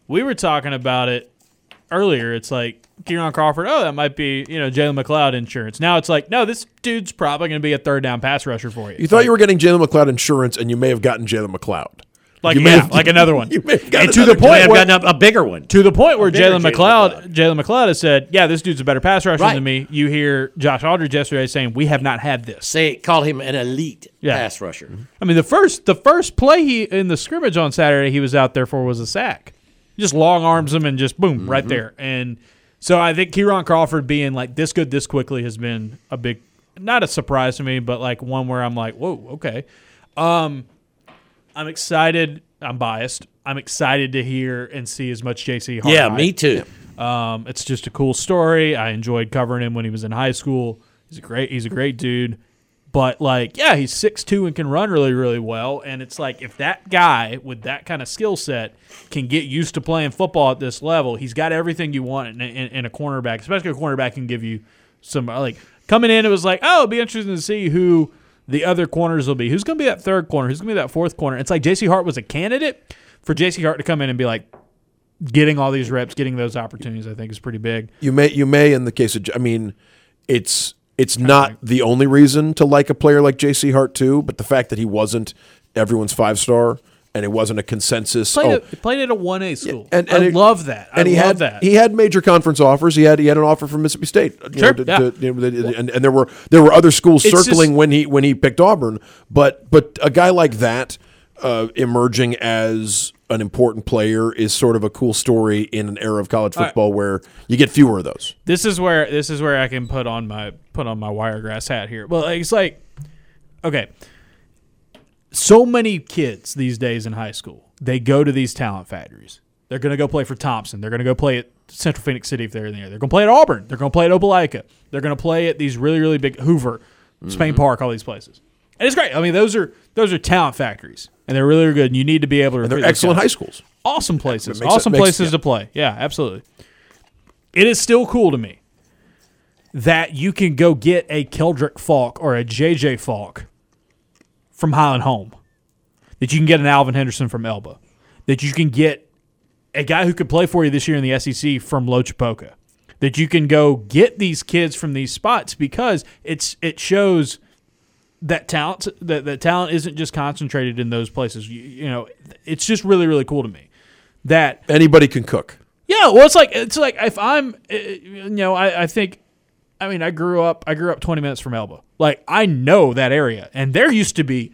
we were talking about it earlier. It's like Kieran Crawford, oh, that might be, you know, Jalen McLeod insurance. Now it's like, no, this dude's probably going to be a third down pass rusher for you. You thought like, you were getting Jalen McLeod insurance, and you may have gotten Jalen McLeod. Like, you may yeah, have, like another one. You may have gotten and to another the point I've where, gotten a, a bigger one. to the point where bigger Jalen Jalen McLeod, McLeod. Jalen McLeod has said, yeah, this dude's a better pass rusher Right. than me. You hear Josh Aldridge yesterday saying, we have not had this. Say, call him an elite Yeah. pass rusher. I mean, the first the first play he in the scrimmage on Saturday he was out there for was a sack. He just long arms him and just boom, right there. And so I think Kieran Crawford being like this good this quickly has been a big, not a surprise to me, but like one where I'm like, whoa, okay. Um, I'm excited. I'm biased. I'm excited to hear and see as much J C Hart. Yeah, me too. Um, it's just a cool story. I enjoyed covering him when he was in high school. He's a great. He's a great dude. But like, yeah, he's six two and can run really, really well. And it's like if that guy with that kind of skill set can get used to playing football at this level, he's got everything you want in, in, in a cornerback. Especially a cornerback can give you some like coming in. It was like, oh, it'd be interesting to see who the other corners will be. Who's going to be that third corner? Who's going to be that fourth corner? It's like J C Hart was a candidate. For J C Hart to come in and be like, getting all these reps, getting those opportunities, I think is pretty big. You may, you may, in the case of, I mean, it's it's not the only reason to like a player like J C Hart too, but the fact that he wasn't everyone's five star and it wasn't a consensus. Played, oh, at, played at a one A school. and, and I it- love that. I and he love had that. he had major conference offers. He had he had an offer from Mississippi State. you Sure, know, to- yeah. to- you know, and, and there were there were other schools It's circling just- when he when he picked Auburn. But but a guy like that uh, emerging as an important player is sort of a cool story in an era of college All right. football where you get fewer of those. This is where this is where I can put on my put on my Wiregrass hat here. Well, it's like, okay, so many kids these days in high school, they go to these talent factories. They're going to go play for Thompson. They're going to go play at Central Phoenix City if they're in there. They're going to play at Auburn. They're going to play at Opelika. They're going to play at these really really big Hoover, Spain Park, all these places. And it's great. I mean, those are those are talent factories, and they're really good. And you need to be able to. And they're recruit those excellent guys. high schools. Awesome places. It makes Awesome it- makes- places yeah. to play. Yeah, absolutely. It is still cool to me that you can go get a Keldrick Falk or a J J Falk from Highland Home. That you can get an Alvin Henderson from Elba. That you can get a guy who could play for you this year in the S E C from Lochapoka. That you can go get these kids from these spots because it's it shows that talent that, that talent isn't just concentrated in those places. You, you know, it's just really really cool to me that Anybody can cook. yeah. Well, it's like it's like if I'm uh, you know I, I think I mean I grew up I grew up twenty minutes from Elba. Like I know that area, and there used to be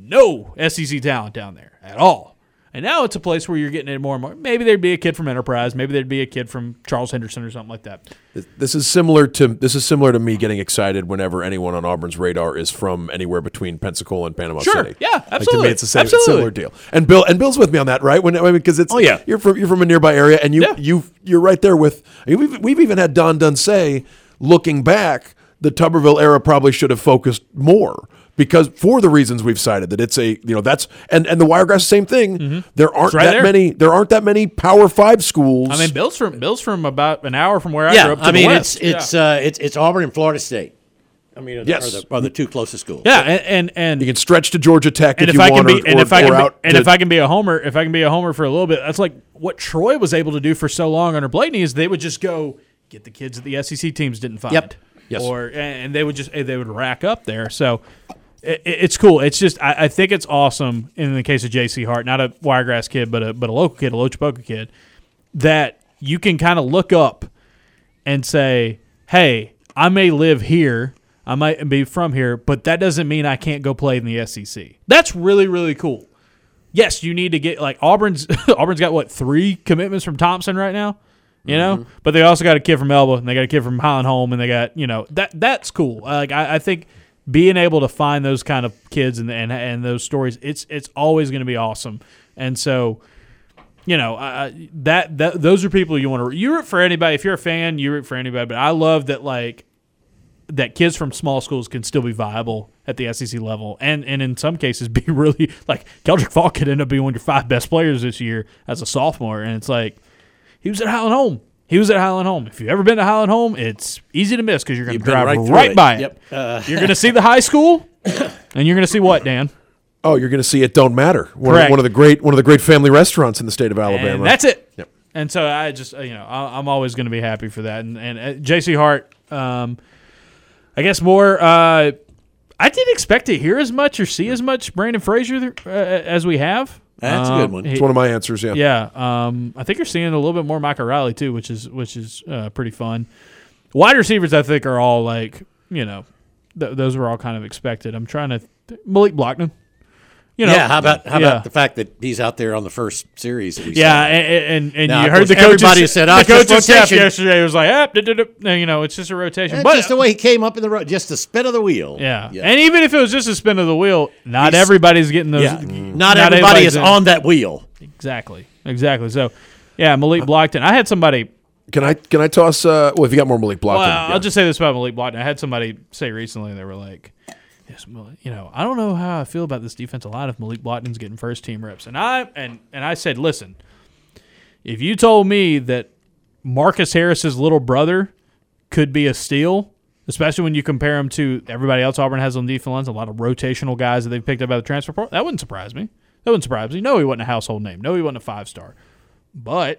no S E C talent down there at all. And now it's a place where you're getting it more and more. Maybe there'd be a kid from Enterprise. Maybe there'd be a kid from Charles Henderson or something like that. This is similar to this is similar to me getting excited whenever anyone on Auburn's radar is from anywhere between Pensacola and Panama Sure. City. Yeah, Like, to absolutely. me, it's the same Absolutely. similar deal. And Bill and Bill's with me on that, right? When I mean, because it's Oh, yeah. you're from you're from a nearby area, and you Yeah. you you're right there with. I mean, we've we've even had Don Dunn say, looking back, the Tuberville era probably should have focused more. Because for the reasons we've cited, that it's a you know that's and, and the Wiregrass same thing. There aren't right that there. many there aren't that many Power Five schools. I mean, Bill's from Bill's from about an hour from where I Yeah, grew up. To I mean the it's west. it's yeah. uh, it's it's Auburn and Florida State. I mean, are the, Yes. are the, are the two closest schools. yeah, and and, and you can stretch to Georgia Tech and if, if, you I want, can be or, and or, if I or can out be, and to- if I can be a homer, if I can be a homer for a little bit, that's like what Troy was able to do for so long under Blaney is they would just go get the kids that the S E C teams didn't find. Yep. Yes. Or and they would just they would rack up there. So it, it's cool. It's just I, I think it's awesome in the case of J C Hart, not a Wiregrass kid, but a but a local kid, a Lochapoka kid, that you can kind of look up and say, hey, I may live here. I might be from here, but that doesn't mean I can't go play in the S E C. That's really, really cool. Yes, you need to get like Auburn's. Auburn's got what three commitments from Thompson right now, you know. Mm-hmm. But they also got a kid from Elba, and they got a kid from Highland Home, and they got you know that that's cool. Like I, I think being able to find those kind of kids and and, and those stories, it's it's always going to be awesome. And so, you know, uh, that that those are people you want to you root for anybody. If you're a fan, you root for anybody. But I love that like. that kids from small schools can still be viable at the S E C level and, and in some cases be really – like Keldrick Falk could end up being one of your five best players this year as a sophomore. And it's like he was at Highland Home. He was at Highland Home. If you've ever been to Highland Home, it's easy to miss because you're going to You've been drive right right, through it. by it. Yep. Uh, You're going to see the high school and you're going to see what, Dan? oh, you're going to see it. Don't matter. One of, Correct. one of the great one of the great family restaurants in the state of Alabama. And that's it. Yep. And so I just, you know, I, I'm always going to be happy for that. And, and uh, J C Hart, um, I guess more. Uh, I didn't expect to hear as much or see as much Brandon Frazier uh, as we have. That's um, a good one. It's one of my answers. Yeah. Yeah. Um, I think you're seeing a little bit more Micah Riley too, which is which is uh, pretty fun. Wide receivers, I think, are all like, you know, th- those were all kind of expected. I'm trying to th- Malik Blockton. You know, yeah, how about how yeah. about the fact that he's out there on the first series? That we yeah, saw? and and, and now, you heard the course, coaches. Everybody said, oh, the coach's just staff rotation. yesterday was like, ah, duh, duh, duh. You know, it's just a rotation. It's but just the way he came up in the road, just the spin of the wheel. yeah. yeah. and even if it was just a spin of the wheel, not He's, everybody's getting those. Yeah. Mm. Not, not everybody is in. on that wheel. Exactly, exactly. So, yeah, Malik Blockton. I had somebody. Can I can I toss? Uh, well, if you got more Malik Blockton, Well, yeah. I'll just say this about Malik Blockton. I had somebody say recently, they were like, yes, you know, I don't know how I feel about this defensive line if Malik Blockton's getting first team reps. And I and and I said, listen, if you told me that Marcus Harris's little brother could be a steal, especially when you compare him to everybody else Auburn has on defense lines, a lot of rotational guys that they've picked up out of the transfer portal, that wouldn't surprise me. That wouldn't surprise me. No, he wasn't a household name. No, he wasn't a five star. But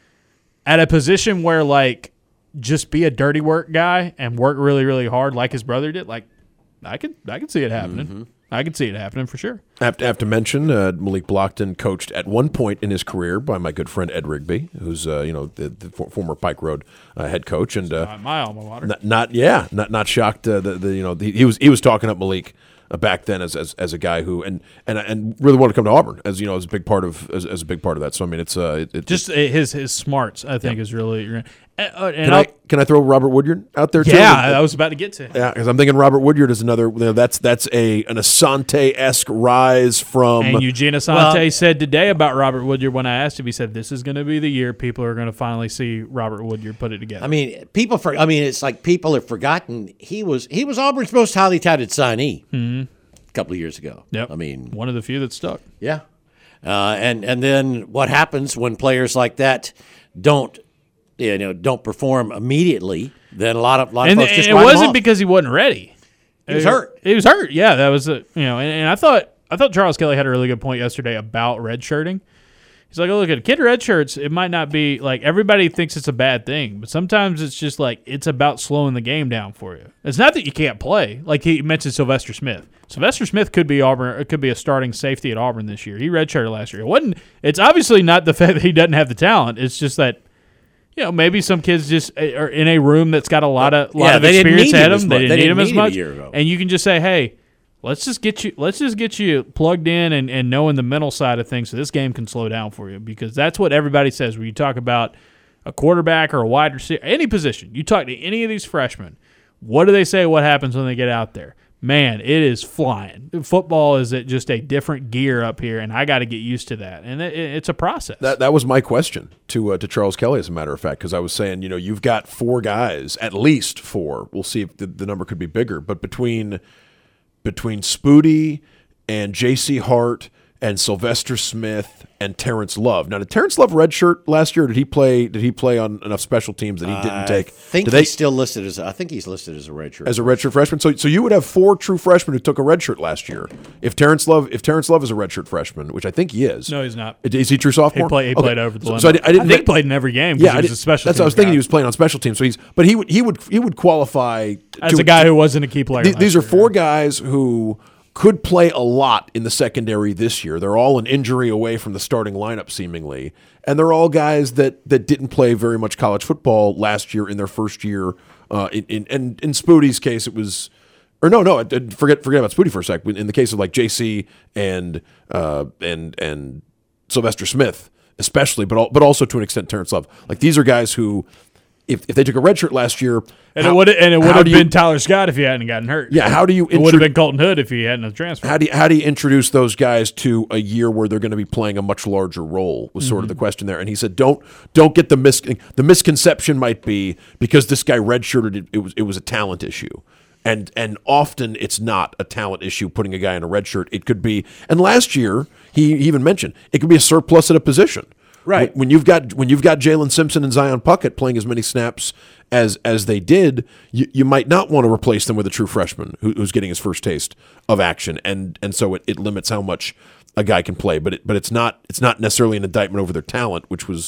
at a position where like just be a dirty work guy and work really, really hard like his brother did, like I could I could see it happening. Mm-hmm. I could see it happening for sure. I have to, I have to mention uh, Malik Blockton coached at one point in his career by my good friend Ed Rigby, who's uh, you know the, the former Pike Road uh, head coach, and uh, not my alma mater. Not, not yeah, not not shocked. Uh, the, the you know the, he was he was talking up Malik uh, back then as, as as a guy who and and and really wanted to come to Auburn as you know as a big part of as, as a big part of that. So I mean it's uh it, it, just it, his his smarts I think yeah. is really. And, uh, and can I can I throw Robert Woodyard out there too? Yeah, I was about to get to. Yeah, because I'm thinking Robert Woodyard is another. You know, that's that's a an Asante-esque rise from. And Eugene Asante well, said today about Robert Woodyard when I asked him, he said this is going to be the year people are going to finally see Robert Woodyard put it together. I mean, people for. I mean, it's like people have forgotten he was he was Auburn's most highly touted signee mm-hmm. a couple of years ago. Yep. I mean, one of the few that stuck. Yeah, uh, and and then what happens when players like that don't. You know, don't perform immediately, then a lot of a lot and, of folks just and it wasn't because he wasn't ready. He was hurt. He was hurt. Yeah, that was a, you know. And, and I thought I thought Charles Kelly had a really good point yesterday about redshirting. He's like, oh, look at a kid redshirts. It might not be like everybody thinks it's a bad thing, but sometimes it's just like it's about slowing the game down for you. It's not that you can't play. Like he mentioned Sylvester Smith. Sylvester Smith could be Auburn. It could be a starting safety at Auburn this year. He redshirted last year. It wasn't. It's obviously not the fact that he doesn't have the talent. It's just that. You know, maybe some kids just are in a room that's got a lot of lot yeah, of experience at them. They didn't they need didn't him as need much, him a year ago. And you can just say, "Hey, let's just get you, let's just get you plugged in and, and knowing the mental side of things, so this game can slow down for you." Because that's what everybody says when you talk about a quarterback or a wide receiver, any position. You talk to any of these freshmen, what do they say? What happens when they get out there? Man, it is flying. Football is at just a different gear up here, and I got to get used to that. And it, it's a process. That that was my question to uh, to Charles Kelly, as a matter of fact, because I was saying, you know, you've got four guys, at least four. We'll see if the, the number could be bigger, but between between Spooty and J C Hart and Sylvester Smith and Terrence Love. Now, did Terrence Love redshirt last year? Or did he play? Did he play on enough special teams that he didn't I take? I think did they, he's still listed as. I think he's listed as a redshirt. As a redshirt freshman. So, so you would have four true freshmen who took a redshirt last year. If Terrence Love, if Terrence Love is a redshirt freshman, which I think he is. No, he's not. Is he true sophomore? He, play, he okay. played over the so, limit. so I, I, didn't I think he played in every game. Yeah, he was a special. That's what I was thinking. Guy. He was playing on special teams. So he's, but he would, he would, he would qualify as to, a guy to, who wasn't a key player. Th- these year, are four yeah. guys who could play a lot in the secondary this year. They're all an injury away from the starting lineup, seemingly, and they're all guys that that didn't play very much college football last year in their first year. Uh, in, in and in Spooty's case, it was, or no, no, forget forget about Spooty for a sec. In the case of like J C and uh, and and Sylvester Smith, especially, but all, but also to an extent Terrence Love. Like these are guys who, if if they took a red shirt last year. And how, it would and it would have been you, Tyler Scott if he hadn't gotten hurt. Yeah, how do you? It would have been Colton Hood if he hadn't transferred. How do you, how do you introduce those guys to a year where they're going to be playing a much larger role? Was sort mm-hmm. of the question there. And he said, don't don't get the mis the misconception might be because this guy redshirted it, it was it was a talent issue, and and often it's not a talent issue putting a guy in a red shirt. It could be. And last year he, he even mentioned it could be a surplus at a position. Right. When, when you've got when you've got Jalen Simpson and Zion Puckett playing as many snaps as as they did, you, you might not want to replace them with a true freshman who, who's getting his first taste of action, and and so it, it limits how much a guy can play. But it, but it's not it's not necessarily an indictment over their talent, which was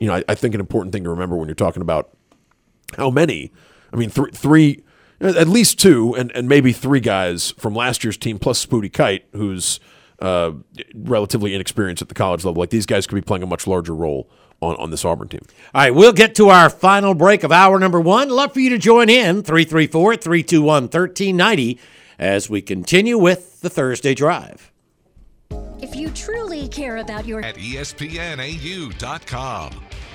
you know, I, I think an important thing to remember when you're talking about how many, I mean, th- three, at least two, and, and maybe three guys from last year's team, plus Spooty Kite, who's uh, relatively inexperienced at the college level. Like, these guys could be playing a much larger role on, on this Auburn team. All right, we'll get to our final break of hour number one. Love for you to join in, three three four, three two one, one three nine zero, as we continue with the Thursday Drive. If you truly care about your At E S P N A U dot com.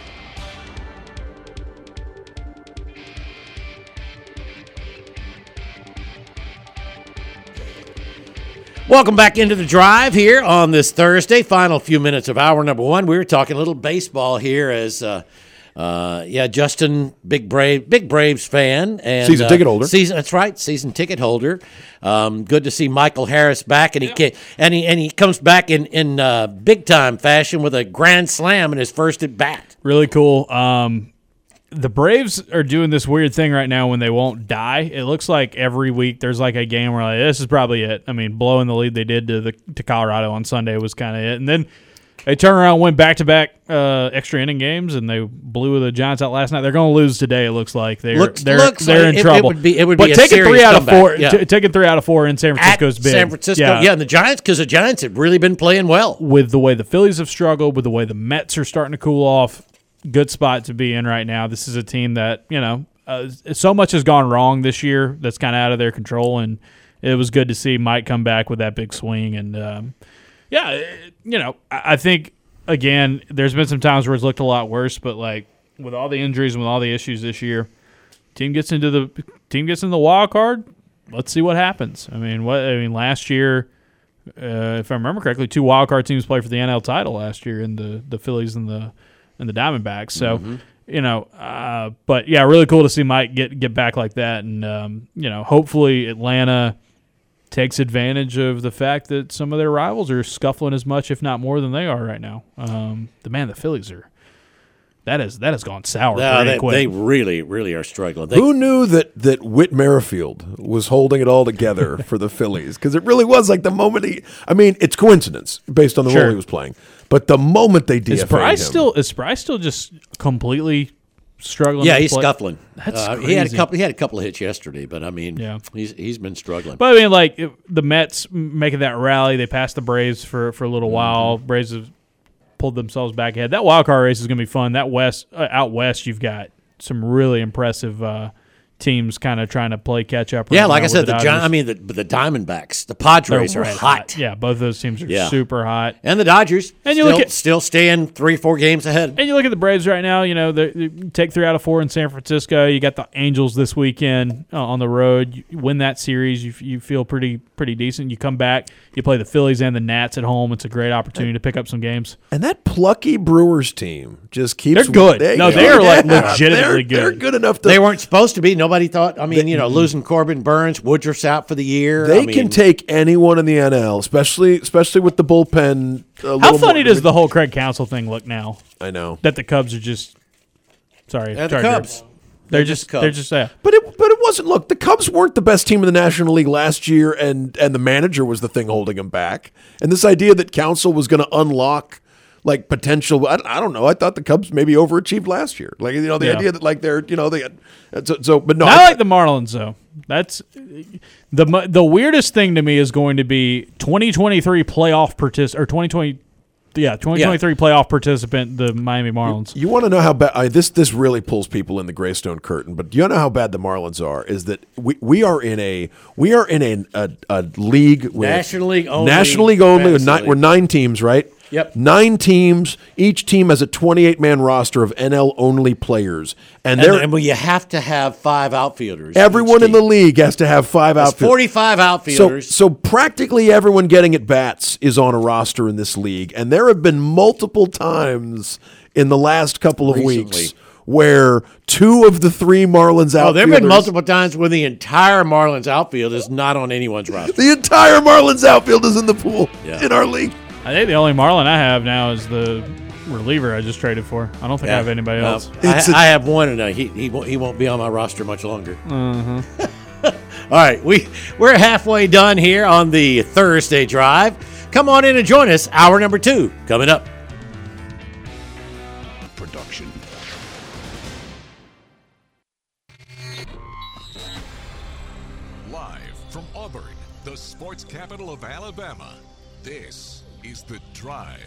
Welcome back into the drive here on this Thursday. Final few minutes of hour number one. We were talking a little baseball here as, uh, uh, yeah, Justin, big Brave, big Braves fan and season uh, ticket holder. Season, that's right, season ticket holder. Um, good to see Michael Harris back, and he yeah. and he and he comes back in in uh, big time fashion with a grand slam in his first at bat. Really cool. Um, The Braves are doing this weird thing right now when they won't die. It looks like every week there's like a game where like, this is probably it. I mean, blowing the lead they did to the to Colorado on Sunday was kind of it. And then they turn around and win back-to-back uh, extra inning games, and they blew the Giants out last night. They're going to lose today, it looks like. They're, looks, they're, looks they're like in it, trouble. It would be, it would but be a taking serious three out of comeback. four, Yeah. t- taking three out of four in San Francisco's At big. San Francisco, yeah. yeah, and the Giants, because the Giants have really been playing well. With the way the Phillies have struggled, with the way the Mets are starting to cool off, good spot to be in right now. This is a team that, you know, uh, so much has gone wrong this year that's kind of out of their control, and it was good to see Mike come back with that big swing. And, um, yeah, it, you know, I, I think, again, there's been some times where it's looked a lot worse, but, like, with all the injuries and with all the issues this year, team gets into the team gets in the wild card. Let's see what happens. I mean, what I mean, last year, uh, if I remember correctly, two wild card teams played for the N L title last year, in the the Phillies and the and the Diamondbacks. So, mm-hmm. you know, uh, but yeah, really cool to see Mike get get back like that, and um, you know, hopefully Atlanta takes advantage of the fact that some of their rivals are scuffling as much, if not more, than they are right now. Um, the man, the Phillies are. That is that has gone sour No, pretty they, quick. they really, really are struggling. They, Who knew that that Whit Merrifield was holding it all together for the Phillies? Because it really was like the moment he. I mean, it's coincidence based on the Sure. role he was playing, but the moment they D F A'd Is Bryce him, still is Bryce still just completely struggling? yeah, to he's play? scuffling. That's uh, he had a crazy. couple. He had a couple of hits yesterday, but I mean, Yeah. he's he's been struggling. But I mean, like it, the Mets making that rally, they passed the Braves for, for a little Mm-hmm. while. Braves have pulled themselves back ahead. That wild card race is going to be fun. That west uh, out west, you've got some really impressive uh, teams kind of trying to play catch up. Right yeah, like now I said, with the, the Gi- Dodgers. I mean, the, the Diamondbacks, the Padres They're are red hot. Yeah, both those teams are Yeah. super hot. And the Dodgers And you still, look at- still staying three, four games ahead. And you look at the Braves right now, you know, they, they take three out of four in San Francisco. You got the Angels this weekend uh, on the road. You win that series, you, you feel pretty pretty decent. You come back, you play the Phillies and the Nats at home. It's a great opportunity to pick up some games. and that plucky Brewers team just keeps. They're good. They, No, they are, like, yeah, legitimately they're, good. They're good enough to. They weren't supposed to be. Nobody thought. I mean, you know, losing Corbin Burns, Woodruff's out for the year. They I mean, can take anyone in the N L, especially especially with the bullpen. A How little funny more- does the whole Craig Counsell thing look now? I know, That the Cubs are just sorry, They're the Charger. Cubs. They're, They're just just Cubs. they're just yeah. but it but it wasn't. Look, the Cubs weren't the best team in the National League last year, and and the manager was the thing holding them back. And this idea that Counsell was going to unlock like potential. I, I don't know. I thought the Cubs maybe overachieved last year. Like you know the Yeah. idea that like they're you know they had, so, so but no. I I- like the Marlins though. That's the mu- the weirdest thing to me is going to be twenty twenty-three playoff partic or twenty twenty yeah twenty twenty-three playoff participant, the Miami Marlins. You want to know how bad I, this this really pulls people in the Greystone curtain, but do you know how bad the Marlins are? Is that we, we are in a we are in a a, a league with National League only, National League only. With Fantasy nine, League. we're nine teams, right? Yep. Nine teams. Each team has a twenty-eight man roster of N L only players, and, And, they're and well, you have to have five outfielders. everyone each in the team. league has to have five There's outfielders. forty-five So, outfielders. so practically everyone getting at bats is on a roster in this league, and there have been multiple times in the last couple of Recently. weeks where two of the three Marlins outfielders, oh, there have been multiple times when the entire Marlins outfield is not on anyone's roster. the entire Marlins outfield is in the pool Yeah. in our league. I think the only Marlin I have now is the reliever I just traded for. I don't think I have anybody No, else. I, It's a- I have one, and uh, he he won't, he won't be on my roster much longer. Mm-hmm. All right, we we're halfway done here on the Thursday drive. Come on in and join us. Hour number two coming up. Production. Live from Auburn, the sports capital of Alabama, this is The Drive.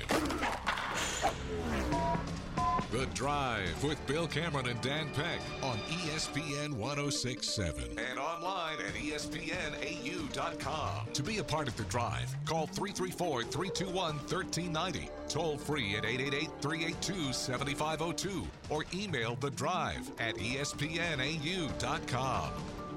The Drive with Bill Cameron and Dan Peck on E S P N one oh six point seven and online at E S P N A U dot com. To be a part of The Drive, call three three four, three two one, one three nine zero, toll free at eight eight eight, three eight two, seven five zero two, or email The Drive at E S P N A U dot com.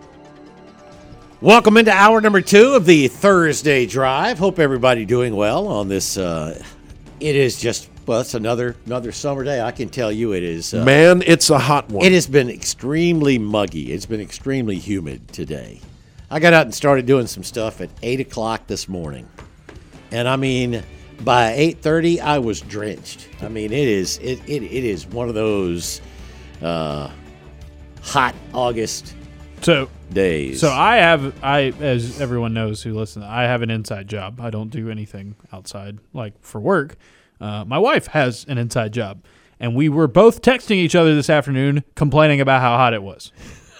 Welcome into hour number two of the Thursday Drive. Hope everybody doing well on this. Uh, it is just, well, it's another another summer day. I can tell you it is. Uh, Man, it's a hot one. It has been extremely muggy. It's been extremely humid today. I got out and started doing some stuff at eight o'clock this morning. And, I mean, by eight thirty, I was drenched. I mean, it is it it, it is one of those uh, hot August So days. So I have, I as everyone knows who listens, I have an inside job. I don't do anything outside, like for work. Uh, my wife has an inside job, and we were both texting each other this afternoon, complaining about how hot it was.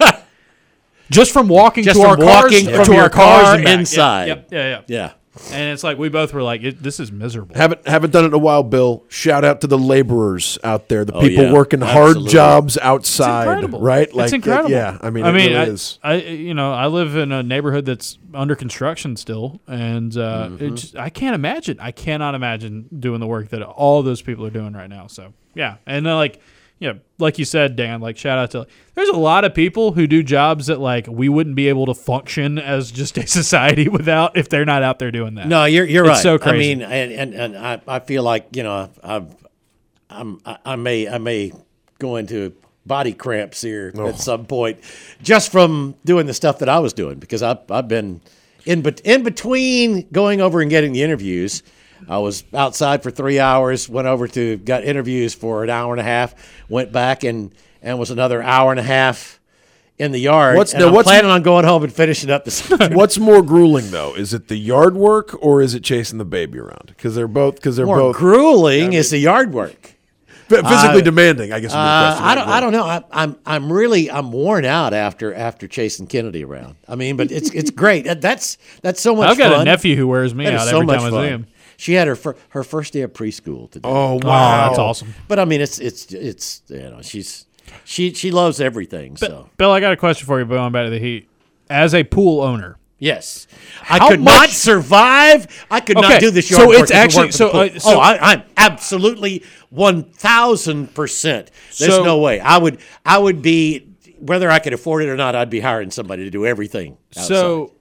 Just from walking Just to from our cars, walking to from your our cars car and back. inside. Yep, yep, yeah, yeah, Yeah. And it's like we both were like, it, "This is miserable." Haven't haven't done it in a while, Bill. Shout out to the laborers out there, the Oh, people yeah. working Absolutely. hard jobs outside, incredible. right? It's incredible. yeah, I mean, I it mean, really I, is. I, you know, I live in a neighborhood that's under construction still, and uh, Mm-hmm. it just, I can't imagine. I cannot imagine doing the work that all those people are doing right now. So yeah, and uh, like, yeah, like you said, Dan. Like, shout out to. There's a lot of people who do jobs that like we wouldn't be able to function as just a society without if they're not out there doing that. No, you're you're It's right. so crazy. I mean, and and, and I, I feel like you know I've I'm I, I may I may go into body cramps here at some point just from doing the stuff that I was doing because I've I've been in bet in between going over and getting the interviews. I was outside for three hours, went over to got interviews for an hour and a half, went back and and was another hour and a half in the yard. What's- and now I'm what's- planning on going home and finishing up this. What's more grueling though? Is it the yard work or is it chasing the baby around? Because they're both because they're More both grueling is the yard work. f- physically uh, demanding. I guess. would be the Uh, question. I don't. I don't know. I, I'm. I'm really. I'm worn out after after chasing Kennedy around. I mean, but it's it's great. That- That's that's so much I've got fun. a nephew who wears me That is out so every much time I fun. see him. She had her fir- her first day of preschool today. Oh Oh, wow, that's awesome. But I mean, it's it's it's you know she's she she loves everything. So Bill, I got a question for you. Going back to the Heat, as a pool owner. yes, I How could not much- survive. I could Okay, not do this so yard work it's if it actually- weren't for so, the pool. uh, so- oh, I, I'm absolutely one thousand percent. There's So- no way. I would I would be whether I could afford it or not. I'd be hiring somebody to do everything. Outside. So,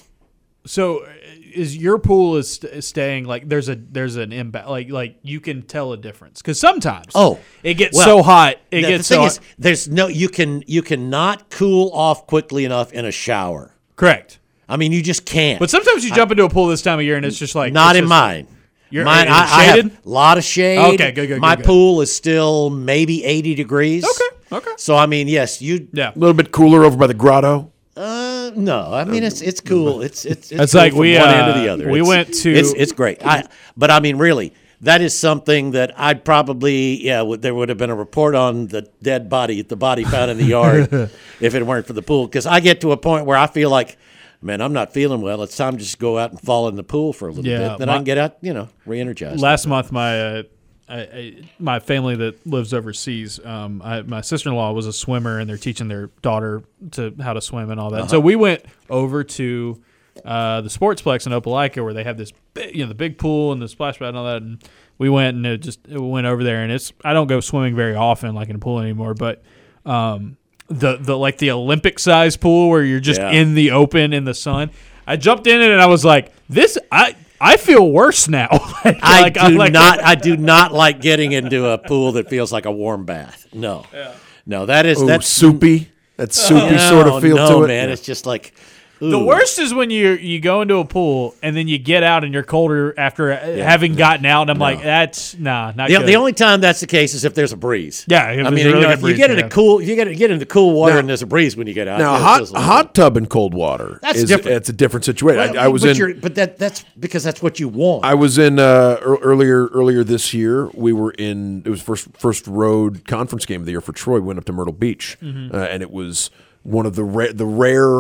so is your pool is st- staying like there's a there's an impact like like you can tell a difference because sometimes Oh, it gets well, so hot it Now, gets the thing so is, hot. there's no you can you cannot cool off quickly enough in a shower. Correct. I mean, you just can't. But sometimes you jump into a pool this time of year and it's just like not it's in just- mine. You're- mine, is it I, I have shaded? a lot of shade. Okay, good, good, My good, good. pool is still maybe eighty degrees. Okay, okay. So I mean, yes, you. Yeah. a little bit cooler over by the grotto. Uh, no, I mean it's it's cool. It's it's it's It's cool like from we, one uh, end to the other. we It's- went to- It's it's great. I but I mean really. That is something that I'd probably, yeah, would, there would have been a report on the dead body, the body found in the yard, if it weren't for the pool. Because I get to a point where I feel like, man, I'm not feeling well. It's time to just go out and fall in the pool for a little Yeah, bit. Then my- I can get out, you know, re-energized. Last month, my uh, I, I, my family that lives overseas, um, I, my sister-in-law was a swimmer, and they're teaching their daughter to how to swim and all that. Uh-huh. So we went over to uh, the Sportsplex in Opelika, where they have this, big, you know, the big pool and the splash pad and all that. And we went and it just it went over there, and it's I don't go swimming very often, like in a pool anymore, but. Um, the the like the Olympic size pool where you're just Yeah. in the open in the sun. I jumped in it and I was like, this I I feel worse now. Like, I like, do like- not. I do not like getting into a pool that feels like a warm bath. No, no, that is Ooh, that's soupy. That soupy no, sort of feel no, to it. man. It's just like The ooh. worst is when you you go into a pool and then you get out and you're colder after having gotten out, and I'm like, that's nah, not The, good. the only time that's the case is if there's a breeze. Yeah, if I there's mean, a you really know, good if you breeze, get into yeah. cool, if you get you get into cool water Now- and there's a breeze when you get out. Now, yeah, it hot feels a little hot tub in cold water. That's is, different. It's a different situation. bit. I, I was but in. you're- but that that's because that's what you want. I was in uh, ear- earlier earlier this year. We were in. It was first first road conference game of the year for Troy. We went up to Myrtle Beach, Mm-hmm. uh, and it was one of the ra- the rare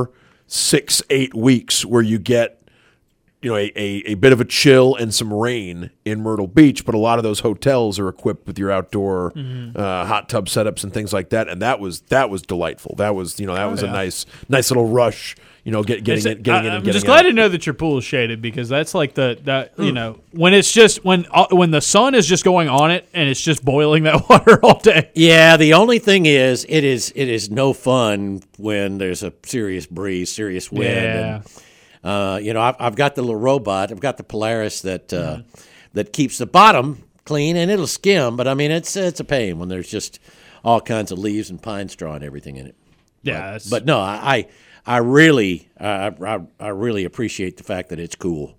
six, eight weeks where you get you know, a, a, a bit of a chill and some rain in Myrtle Beach, but a lot of those hotels are equipped with your outdoor mm-hmm. uh, hot tub setups and things like that, and that was that was delightful. That was you know that oh, was yeah. a nice nice little rush. You know, get, getting it, getting I, in. And I'm getting just glad out. to know that your pool is shaded because that's like the that you know when it's just when uh, when the sun is just going on it and it's just boiling that water all day. Yeah, the only thing is it is it is no fun when there's a serious breeze, serious wind. Yeah. And, Uh, you know, I've, I've got the little robot. I've got the Polaris that uh, mm. that keeps the bottom clean, and it'll skim. But I mean, it's it's a pain when there's just all kinds of leaves and pine straw and everything in it. Yeah, but, but no, I I really I, I I really appreciate the fact that it's cool.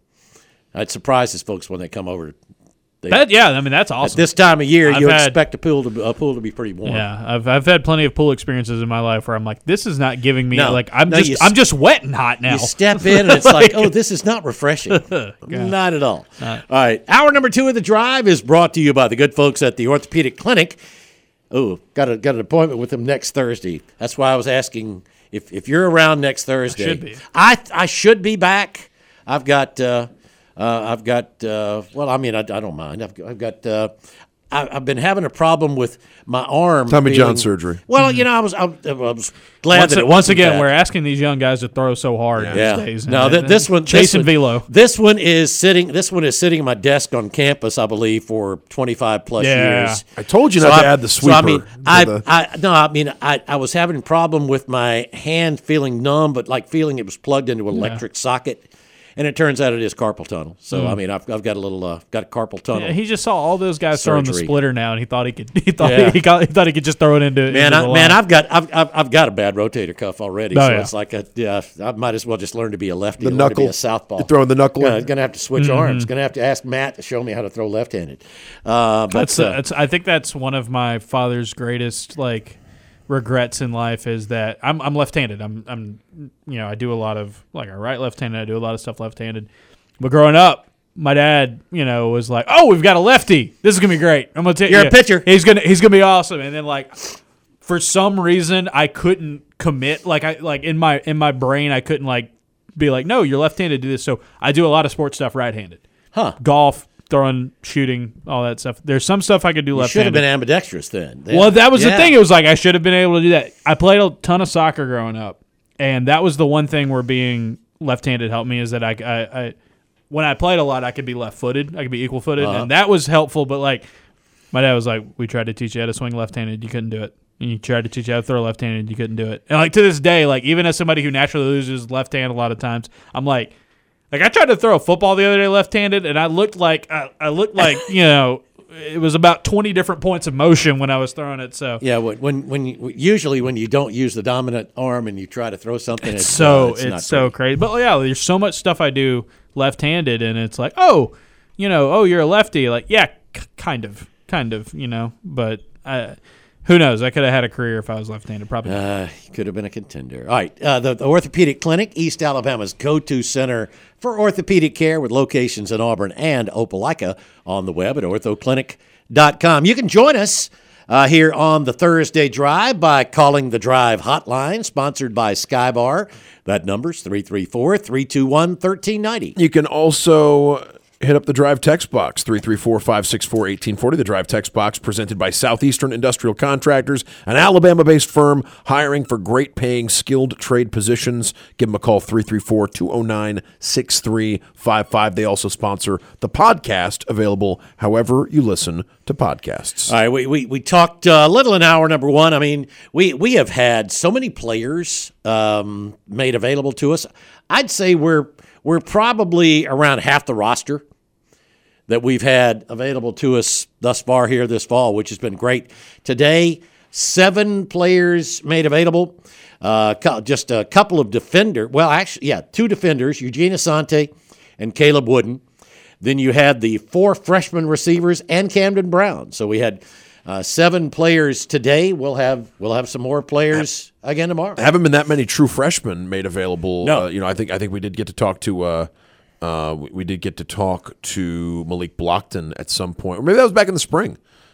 It surprises folks when they come over. They, that, yeah, I mean that's awesome. At this time of year, I've you had, expect a pool to a pool to be pretty warm. Yeah, I've I've had plenty of pool experiences in my life where I'm like, this is not giving me no, like I'm no, just you, I'm just wet and hot now. You step in and it's like, oh, this is not refreshing. Not at all. Not. All right, hour number two of the drive is brought to you by the good folks at the Orthopedic Clinic. Oh, got a got an appointment with them next Thursday. That's why I was asking if if you're around next Thursday. I should be. I I should be back. I've got. Uh, Uh, I've got, uh, well, I mean, I, I don't mind. I've, I've got, uh, I, I've been having a problem with my arm. Tommy feeling, John surgery. Well, mm-hmm. you know, I was, I, I was glad once, that it once again, that. we're asking these young guys to throw so hard yeah. these days. No, th- this one, chasing this one, velo. This one is sitting. This one is sitting at my desk on campus, I believe, for twenty-five plus yeah. years. I told you so not I, to add the sweeper. So I mean, I, the... I, no, I mean, I, I was having a problem with my hand feeling numb, but like feeling it was plugged into an electric yeah. socket. And it turns out it is carpal tunnel. So mm. I mean, I've, I've got a little uh, got a carpal tunnel. Yeah, he just saw all those guys surgery. throwing the splitter now, and he thought he could. He thought yeah. he, he, got, he thought he could just throw it into. Man, into I, the man, line. I've got I've, I've I've got a bad rotator cuff already. Oh, so yeah. it's like a yeah. I might as well just learn to be a lefty. The learn knuckle, to be a southpaw. You're throwing the knuckle. I'm gonna have to switch mm-hmm. arms. Gonna have to ask Matt to show me how to throw left-handed. Uh, but that's, uh, that's I think that's one of my father's greatest like. regrets in life is that I'm I'm left-handed. I'm I'm you know I do a lot of like I write left-handed. I do a lot of stuff left-handed. But growing up, my dad you know was like, oh, we've got a lefty. This is gonna be great. I'm gonna take you're you. a pitcher. He's gonna he's gonna be awesome. And then like for some reason I couldn't commit. Like I like in my in my brain I couldn't like be like no you're left-handed do this. So I do a lot of sports stuff right-handed. Huh? Golf. Throwing, shooting, all that stuff. There's some stuff I could do You left-handed. should have been ambidextrous then. Yeah. Well, that was yeah. the thing. It was like I should have been able to do that. I played a ton of soccer growing up, and that was the one thing where being left-handed helped me is that I, I, I when I played a lot, I could be left-footed. I could be equal-footed, uh-huh. and that was helpful. But like, my dad was like, "We tried to teach you how to swing left-handed, you couldn't do it. And you tried to teach you how to throw left-handed, you couldn't do it." And like to this day, like even as somebody who naturally loses left hand a lot of times, I'm like. Like I tried to throw a football the other day left-handed, and I looked like I, I looked like you know it was about twenty different points of motion when I was throwing it. So yeah, when when you, usually when you don't use the dominant arm and you try to throw something, it's, it's so uh, it's, it's not so pretty. crazy. But yeah, there's so much stuff I do left-handed, and it's like oh, you know, oh you're a lefty. Like yeah, c- kind of, kind of, you know, but. I, Who knows? I could have had a career if I was left-handed. Probably. Uh, could have been a contender. All right. Uh, the, the Orthopedic Clinic, East Alabama's go-to center for orthopedic care with locations in Auburn and Opelika on the web at ortho clinic dot com. You can join us uh, here on the Thursday Drive by calling the Drive hotline, sponsored by Skybar. That number's three three four, three two one, one three nine zero. You can also... hit up the Drive text box, three three four, five six four, one eight four zero. The Drive text box presented by Southeastern Industrial Contractors, an Alabama-based firm hiring for great-paying, skilled trade positions. Give them a call, three three four, two zero nine, six three five five. They also sponsor the podcast, available however you listen to podcasts. All right, we we, we talked uh, a little in hour number one. I mean, we, we have had so many players um, made available to us. I'd say we're we're probably around half the roster that we've had available to us thus far here this fall, which has been great. Today, seven players made available. Uh, just a couple of defenders. Well, actually, yeah, two defenders, Eugene Asante and Caleb Wooden. Then you had the four freshman receivers and Camden Brown. So we had uh, seven players today. We'll have we'll have some more players again tomorrow. Haven't been that many true freshmen made available. No. Uh, you know, I think I think we did get to talk to. Uh, Uh, we, we did get to talk to Malik Blockton at some point, or maybe that was back in the spring.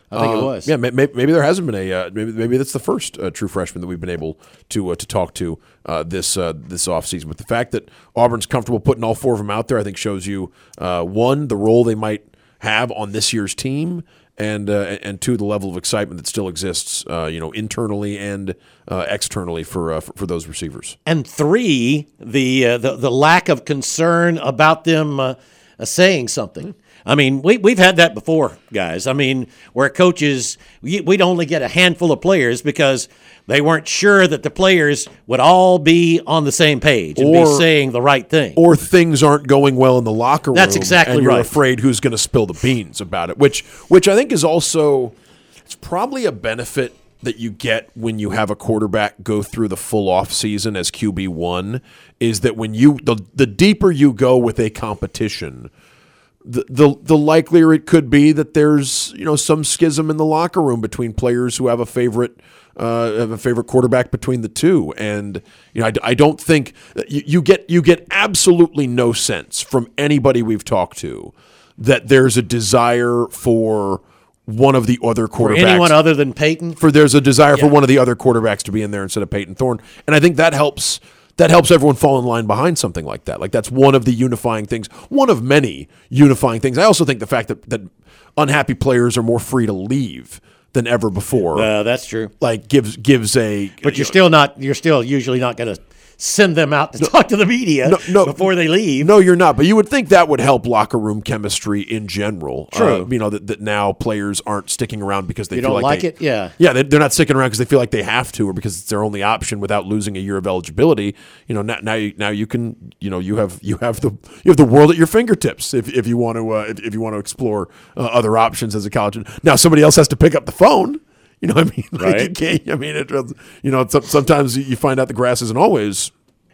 I think Uh, it was. Yeah, may, may, maybe there hasn't been a uh, maybe maybe that's the first uh, true freshman that we've been able to uh, to talk to uh, this uh, this offseason. But the fact that Auburn's comfortable putting all four of them out there, I think, shows you uh, one, the role they might have on this year's team, and uh, and two, the level of excitement that still exists, uh, you know, internally and uh, externally for, uh, for for those receivers. And three, the uh, the the lack of concern about them uh, uh, saying something. I mean, we, we've had that before, guys. I mean, where coaches, we, we'd only get a handful of players because they weren't sure that the players would all be on the same page and Or- be saying the right thing. Or things aren't going well in the locker room. That's exactly and you're right. afraid who's going to spill the beans about it, which which I think is also it's probably a benefit that you get when you have a quarterback go through the full off season as Q B one is that when you the the deeper you go with a competition, the, the the likelier it could be that there's you know some schism in the locker room between players who have a favorite uh, have a favorite quarterback between the two, and you know I, I don't think you, you get you get absolutely no sense from anybody we've talked to that there's a desire for one of the other For quarterbacks. anyone other than Peyton? For there's a desire for Yeah. one of the other quarterbacks to be in there instead of Peyton Thorne, and I think that helps. That helps everyone fall in line behind something like that. Like that's one of the unifying things, one of many unifying things. I also think the fact that, that unhappy players are more free to leave than ever before, Uh, that's true. like gives gives a. But you're still not. You're still usually not going to send them out to talk to the media No, no. before they leave. No, you're not. But you would think that would help locker room chemistry in general. True. Uh, you know that, that now players aren't sticking around because they You feel don't like like they, it? Yeah. yeah. They, they're not sticking around because they feel like they have to, or because it's their only option without losing a year of eligibility. You know, now now you, now you can you know you have you have the you have the world at your fingertips if, if you want to uh, if, if you want to explore uh, other options as a college. Now somebody else has to pick up the phone. You know what I mean? Like Right. you can't, I mean, it, you know, it's, sometimes you find out the grass isn't always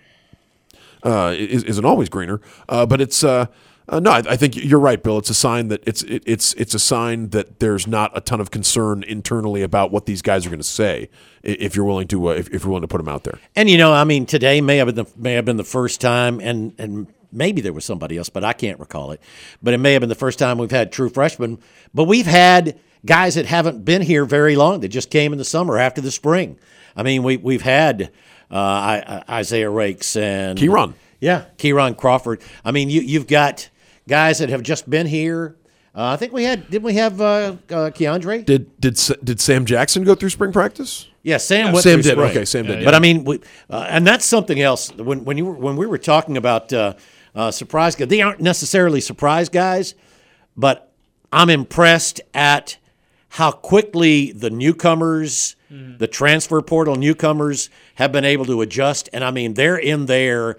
uh, is, isn't always greener, uh, but it's uh, uh, no. I, I think you're right, Bill. It's a sign that it's it, it's it's a sign that there's not a ton of concern internally about what these guys are going to say. i- If you're willing to uh, if, if you're willing to put them out there. And you know, I mean, today may have been the, may have been the first time, and and maybe there was somebody else, but I can't recall it. But it may have been the first time we've had true freshmen. But we've had guys that haven't been here very long that just came in the summer after the spring. I mean, we we've had uh, I, I, Isaiah Rakes and Kieran. Yeah, Kieran Crawford. I mean, you you've got guys that have just been here. Uh, I think we had didn't we have uh, uh, Keandre? Did did S- did Sam Jackson go through spring practice? Yeah, Sam went Sam through did. spring. Okay, Sam did. But I mean, we, uh, and that's something else. When when you were, when we were talking about uh, uh, surprise guys, they aren't necessarily surprise guys, but I'm impressed at how quickly the newcomers, mm. the transfer portal newcomers, have been able to adjust. And I mean, they're in there,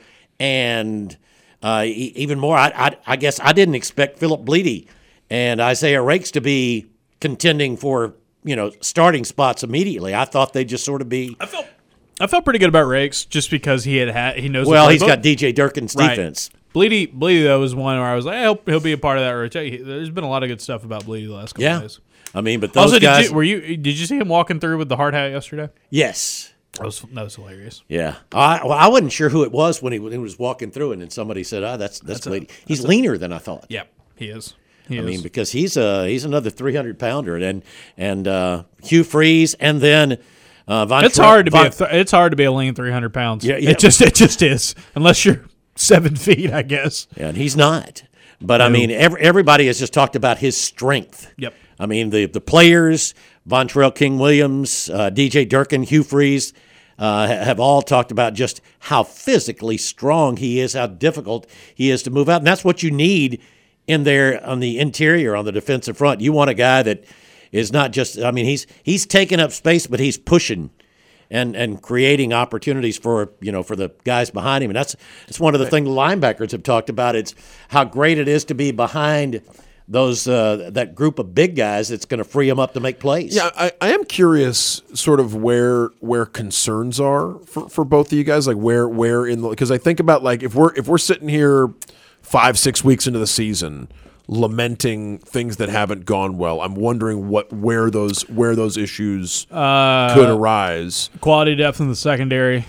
and uh, e- even more. I, I I guess I didn't expect Philip Bleedy and Isaiah Rakes to be contending for, you know, starting spots immediately. I thought they'd just sort of be. I felt I felt pretty good about Rakes just because he had had he knows. Well, the he's got D J Durkin's Right. defense. Bleedy, Bleedy though was one where I was like, hey, he'll, he'll be a part of that rotation. There's been a lot of good stuff about Bleedy the last couple Yeah, of days. I mean, but those Also, guys. did you, were you did you see him walking through with the hard hat yesterday? Yes. That was that was hilarious. Yeah, I well, I wasn't sure who it was when he, when he was walking through, and then somebody said, "Ah, that's that's, That's a- Bleedy." He's leaner than I thought. Yep, he is. He I is. mean, because he's a he's another three hundred pounder, and and uh, Hugh Freeze, and then uh, Von. it's Tre- hard to be Von, a th- it's hard to be a lean three hundred pounds. Yeah, yeah. It just it just is unless you're seven feet, I guess. and he's not. But I No. mean, every, everybody has just talked about his strength. Yep. I mean, the the players, Vontrell King Williams, uh, D J Durkin, Hugh Freeze, uh, ha- have all talked about just how physically strong he is, how difficult he is to move out, and that's what you need in there on the interior, on the defensive front. You want a guy that is not just. I mean, he's he's taking up space, but he's pushing and and creating opportunities for, you know, for the guys behind him. And that's that's one of the things the linebackers have talked about. It's how great it is to be behind those uh, that group of big guys that's going to free them up to make plays. Yeah, I, I am curious, sort of where where concerns are for, for both of you guys. Like where where in the because I think about like if we're if we're sitting here five six weeks into the season, lamenting things that haven't gone well. I'm wondering what where those where those issues Uh, could arise. Quality depth in the secondary.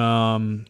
Um,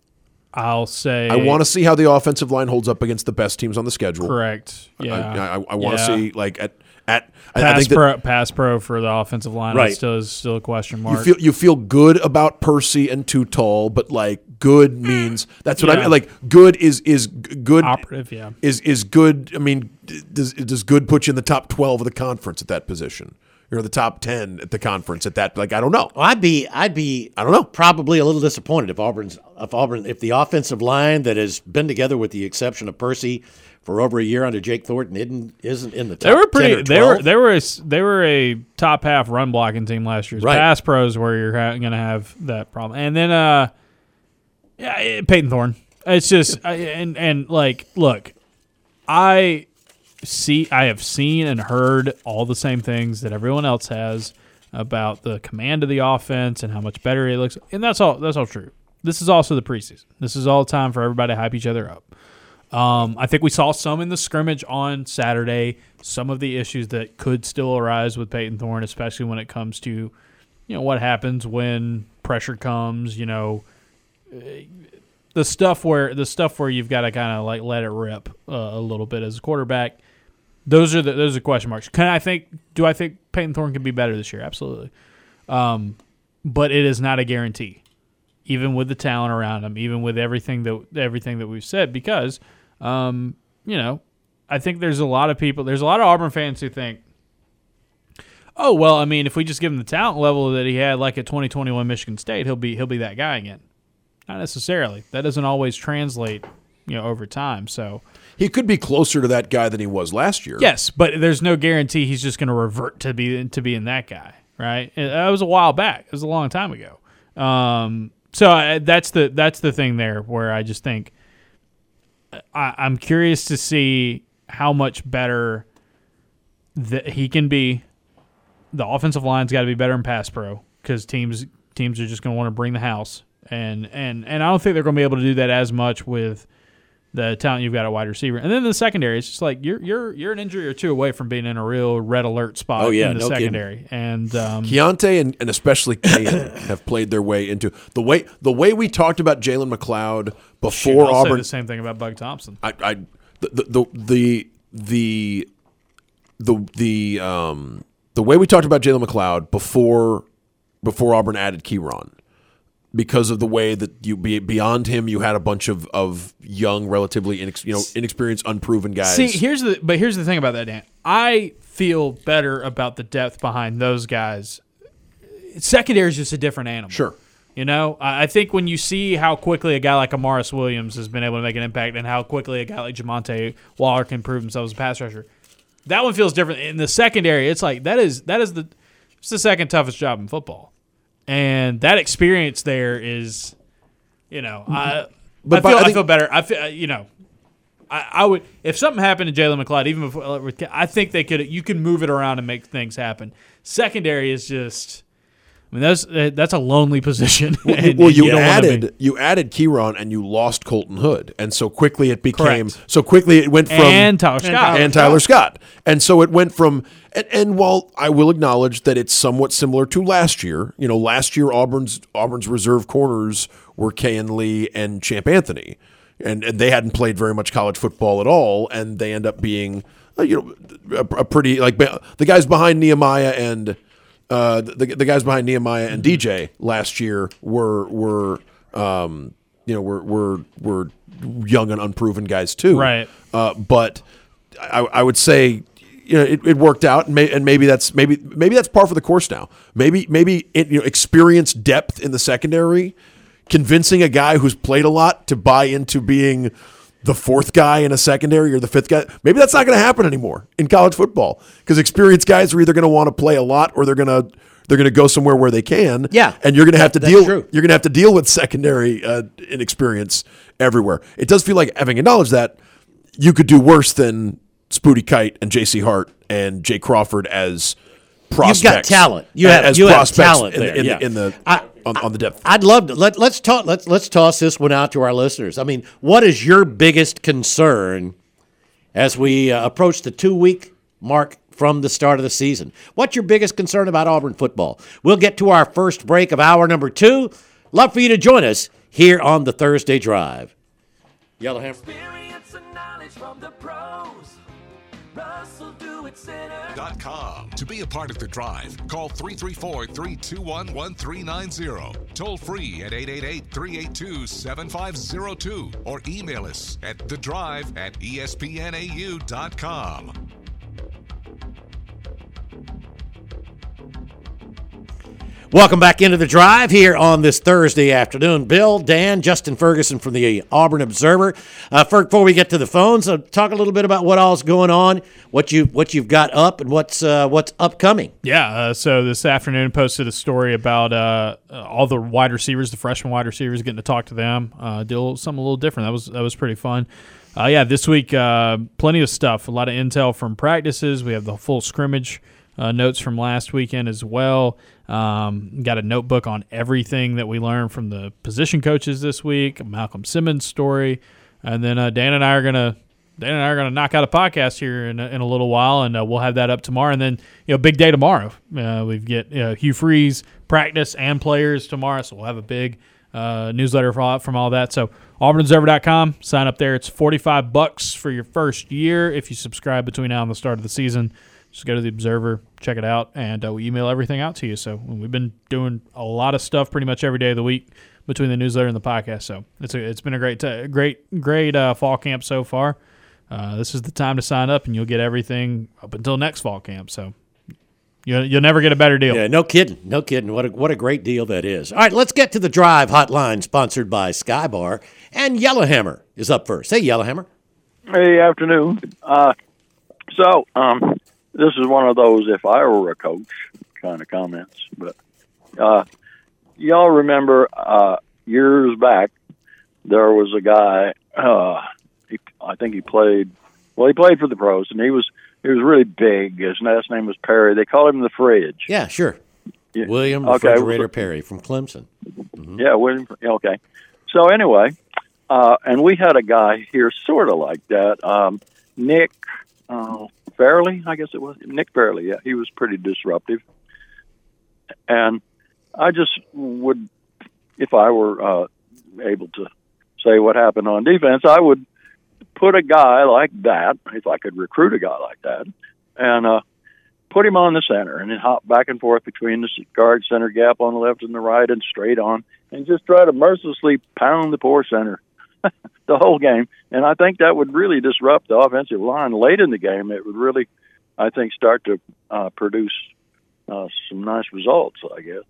I'll say I want to see how the offensive line holds up against the best teams on the schedule. correct. Yeah, I, I, I want to Yeah. see like at At I, I Pass think that pro, pass pro for the offensive line Right. still is still a question mark. you feel you feel good about Percy and Too Tall, but like good means that's what I Yeah. mean. Like good is is g- good Operative, yeah. is is good. I mean, does does good put you in the top twelve of the conference at that position? You know, the top ten at the conference at that. Like I don't know. Well, I'd be, I'd be, I don't know. probably a little disappointed if Auburn's, if Auburn, if the offensive line that has been together, with the exception of Percy, for over a year under Jake Thornton, isn't isn't in the top They were ten pretty. or They were twelve. they were a, s- they were a top half run blocking team last year. Right. Pass pros where you're ha- going to have that problem, and then uh, yeah, eh, Peyton Thorne. It's just I, and and like look, I see I have seen and heard all the same things that everyone else has about the command of the offense and how much better it looks, and that's all that's all true. This is also the preseason. This is all time for everybody to hype each other up. Um, I think we saw some in the scrimmage on Saturday, some of the issues that could still arise with Peyton Thorne, especially when it comes to, you know, what happens when pressure comes, you know, the stuff where the stuff where you've got to kind of like let it rip uh, a little bit as a quarterback. Those are the those are question marks. Can I think? Do I think Peyton Thorne can be better this year? Absolutely, um, but it is not a guarantee, even with the talent around him, even with everything that everything that we've said, because. Um, you know, I think there's a lot of people, there's a lot of Auburn fans who think, oh, well, I mean, if we just give him the talent level that he had like at twenty twenty-one Michigan State, he'll be he'll be that guy again. Not necessarily. That doesn't always translate, you know, over time. So He could be closer to that guy than he was last year. yes, but there's no guarantee he's just going to revert to be to being that guy, right? And that was a while back. It was a long time ago. Um, so I, that's the that's the thing there where I just think. I, I'm curious to see how much better that he can be. The offensive line's got to be better in pass pro because teams teams are just going to want to bring the house, and and and I don't think they're going to be able to do that as much with the talent you've got at wide receiver. And then the secondary, it's just like you're you're you're an injury or two away from being in a real red alert spot Oh, yeah, in the no kidding. secondary. And um, Keontae and, and especially Kayan have played their way into the way the way we talked about Jalen McLeod before shoot, I'll say Auburn. the same thing about Bug Thompson. I, I the, the the the the the um the way we talked about Jalen McLeod before before Auburn added Keyron, because of the way that you be beyond him, you had a bunch of, of young, relatively inex, you know inexperienced, unproven guys. See, here's the but here's the thing about that, Dan. I feel better about the depth behind those guys. Secondary is just a different animal. Sure. You know, I I think when you see how quickly a guy like Amaris Williams has been able to make an impact and how quickly a guy like Jamonte Waller can prove himself as a pass rusher, that one feels different. In the secondary, it's like that is that is the it's the second toughest job in football. And that experience there is, you know, I, But I by- feel I I, think- feel better. I feel, you know, I, I would if something happened to Jalen McLeod, even before I think they could. You can move it around and make things happen. Secondary is just, I mean, that's that's a lonely position. And Well, you, don't wanna be- added you added Keyron and you lost Colton Hood, and so quickly it became Correct. so quickly it went from and Tyler Scott. and Tyler Scott. And so it went from, and, and while I will acknowledge that it's somewhat similar to last year, you know, last year Auburn's Auburn's reserve corners were Kayan Lee and Champ Anthony, and, and they hadn't played very much college football at all, and they end up being, uh, you know, a, a pretty like the guys behind Nehemiah and uh, the the guys behind Nehemiah and D J last year were were um, you know were were were young and unproven guys too, Right. Uh, but I, I would say, you know, it, it worked out, and, may, and maybe that's maybe maybe that's par for the course now. Maybe maybe it, you know, experience, depth in the secondary, convincing a guy who's played a lot to buy into being the fourth guy in a secondary or the fifth guy. Maybe that's not going to happen anymore in college football because experienced guys are either going to want to play a lot or they're going to they're going to go somewhere where they can. Yeah, and you're going to have to that's deal. true. You're going to have to deal with secondary uh, inexperience everywhere. It does feel like, having acknowledged that, you could do worse than Spooty Kite and J C Hart and Jay Crawford as prospects. You've got talent. You have as you have prospects talent in, there. the, in, yeah. the, in the I- on, on the depth. I'd love to let let's talk let's let's toss this one out to our listeners. I mean, what is your biggest concern as we uh, approach the two week mark from the start of the season? What's your biggest concern about Auburn football? We'll get to our first break of hour number two. Love for you to join us here on the Thursday Drive. Yellowhammer. Experience and knowledge from the pros. Dot com. To be a part of The Drive, call three three four, three two one, one three nine zero. Toll free at eight eight eight, three eight two, seven five zero two or email us at thedrive at E S P N A U dot com. Welcome back into The Drive here on this Thursday afternoon. Bill, Dan, Justin Ferguson from the Auburn Observer. Uh, before we get to the phones, uh, talk a little bit about what all's going on, what you what you've got up, and what's uh, what's upcoming. Yeah. Uh, so this afternoon, posted a story about uh, all the wide receivers, the freshman wide receivers, getting to talk to them. Uh, did a little, something a little different. That was that was pretty fun. Uh, yeah, this week, uh, plenty of stuff. A lot of intel from practices. We have the full scrimmage uh, notes from last weekend as well. Um, got a notebook on everything that we learned from the position coaches this week, a Malcolm Simmons story, and then uh, Dan and I are gonna Dan and I are gonna knock out a podcast here in a, in a little while, and uh, we'll have that up tomorrow. And then you know, big day tomorrow. Uh, we get uh, Hugh Freeze practice and players tomorrow, so we'll have a big uh, newsletter from all, from all that. So Auburn Observer dot com, sign up there. It's forty-five bucks for your first year if you subscribe between now and the start of the season. Just go to the Observer, check it out, and uh, we email everything out to you. So we've been doing a lot of stuff pretty much every day of the week between the newsletter and the podcast. So it's a, it's been a great t- great great uh, fall camp so far. Uh, this is the time to sign up, and you'll get everything up until next fall camp. So you'll you'll never get a better deal. Yeah, no kidding, no kidding. What a what a great deal that is. All right, let's get to the Drive Hotline, sponsored by Skybar, and Yellowhammer is up first. Hey, Yellowhammer. Hey, afternoon. Uh, so um. This is one of those if I were a coach kind of comments. But uh, y'all remember uh, years back, there was a guy, uh, he, I think he played, well, he played for the pros, and he was he was really big. His last name was Perry. They called him the Fridge. Yeah, sure. Yeah. William Okay. Refrigerator Perry from Clemson. Mm-hmm. Yeah, William. Okay. So anyway, uh, and we had a guy here sort of like that, um, Nick uh, Fairley, I guess it was. Nick Fairley, yeah. He was pretty disruptive. And I just would, if I were uh, able to say what happened on defense, I would put a guy like that, if I could recruit a guy like that, and uh, put him on the center and then hop back and forth between the guard center gap on the left and the right and straight on, and just try to mercilessly pound the poor center the whole game. And I think that would really disrupt the offensive line late in the game. It would really, I think, start to uh, produce uh, some nice results, I guess.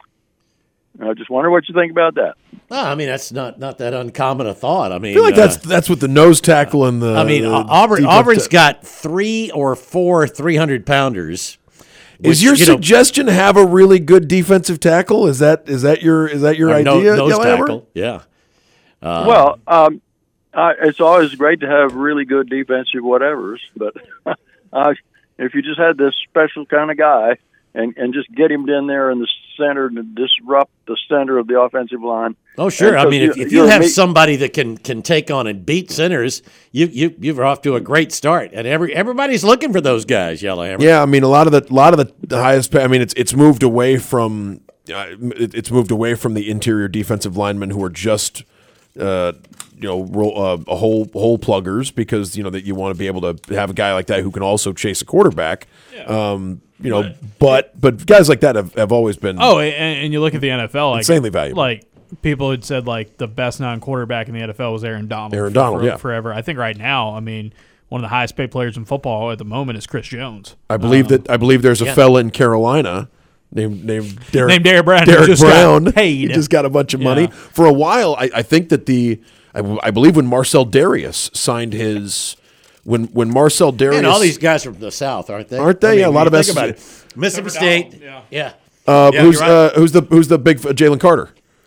And I just wonder what you think about that. Oh, I mean, that's not, not that uncommon a thought. I mean, I feel like uh, that's that's what the nose tackle and the. I mean, the Auburn defense- Auburn's got three or four three hundred pounders. Is which, your you know, suggestion have a really good defensive tackle? Is that is that your is that your or no- idea? nose Yellowhammer? tackle? Yeah. Uh, well, um, uh, it's always great to have really good defensive whatevers, but uh, if you just had this special kind of guy and, and just get him in there in the center to disrupt the center of the offensive line. Oh, sure. And I so mean, if, if you you're have me- somebody that can can take on and beat centers, you you you're off to a great start. And every everybody's looking for those guys, Yellowhammer. Yeah, I mean, a lot of the a lot of the, the highest pay. I mean, it's it's moved away from uh, it, it's moved away from the interior defensive linemen who are just uh, you know roll, uh, a hole hole pluggers, because you know that you want to be able to have a guy like that who can also chase a quarterback. Yeah. Um, you know, Right. but but guys like that have, have always been Oh, and, and you look at the N F L, like Insanely valuable. Like people had said, like the best non-quarterback in the N F L was Aaron Donald. Aaron for- Donald, for- yeah. forever. I think right now, I mean, one of the highest paid players in football at the moment is Chris Jones. I believe that I believe there's a yeah. fella in Carolina named named Derek, Named Derek Brown, who Derek just got Brown. paid. He just got a bunch of money Yeah. for a while. I, I think that the I, I believe when Marcel Darius signed his when when Marcel Darius And all these guys are from the South, aren't they? Aren't they? I mean, Yeah, a lot when of you think S- about it. Mississippi Donald, State. yeah. Yeah. uh, Yeah, who's you're right. uh, who's the who's the big Jalen Carter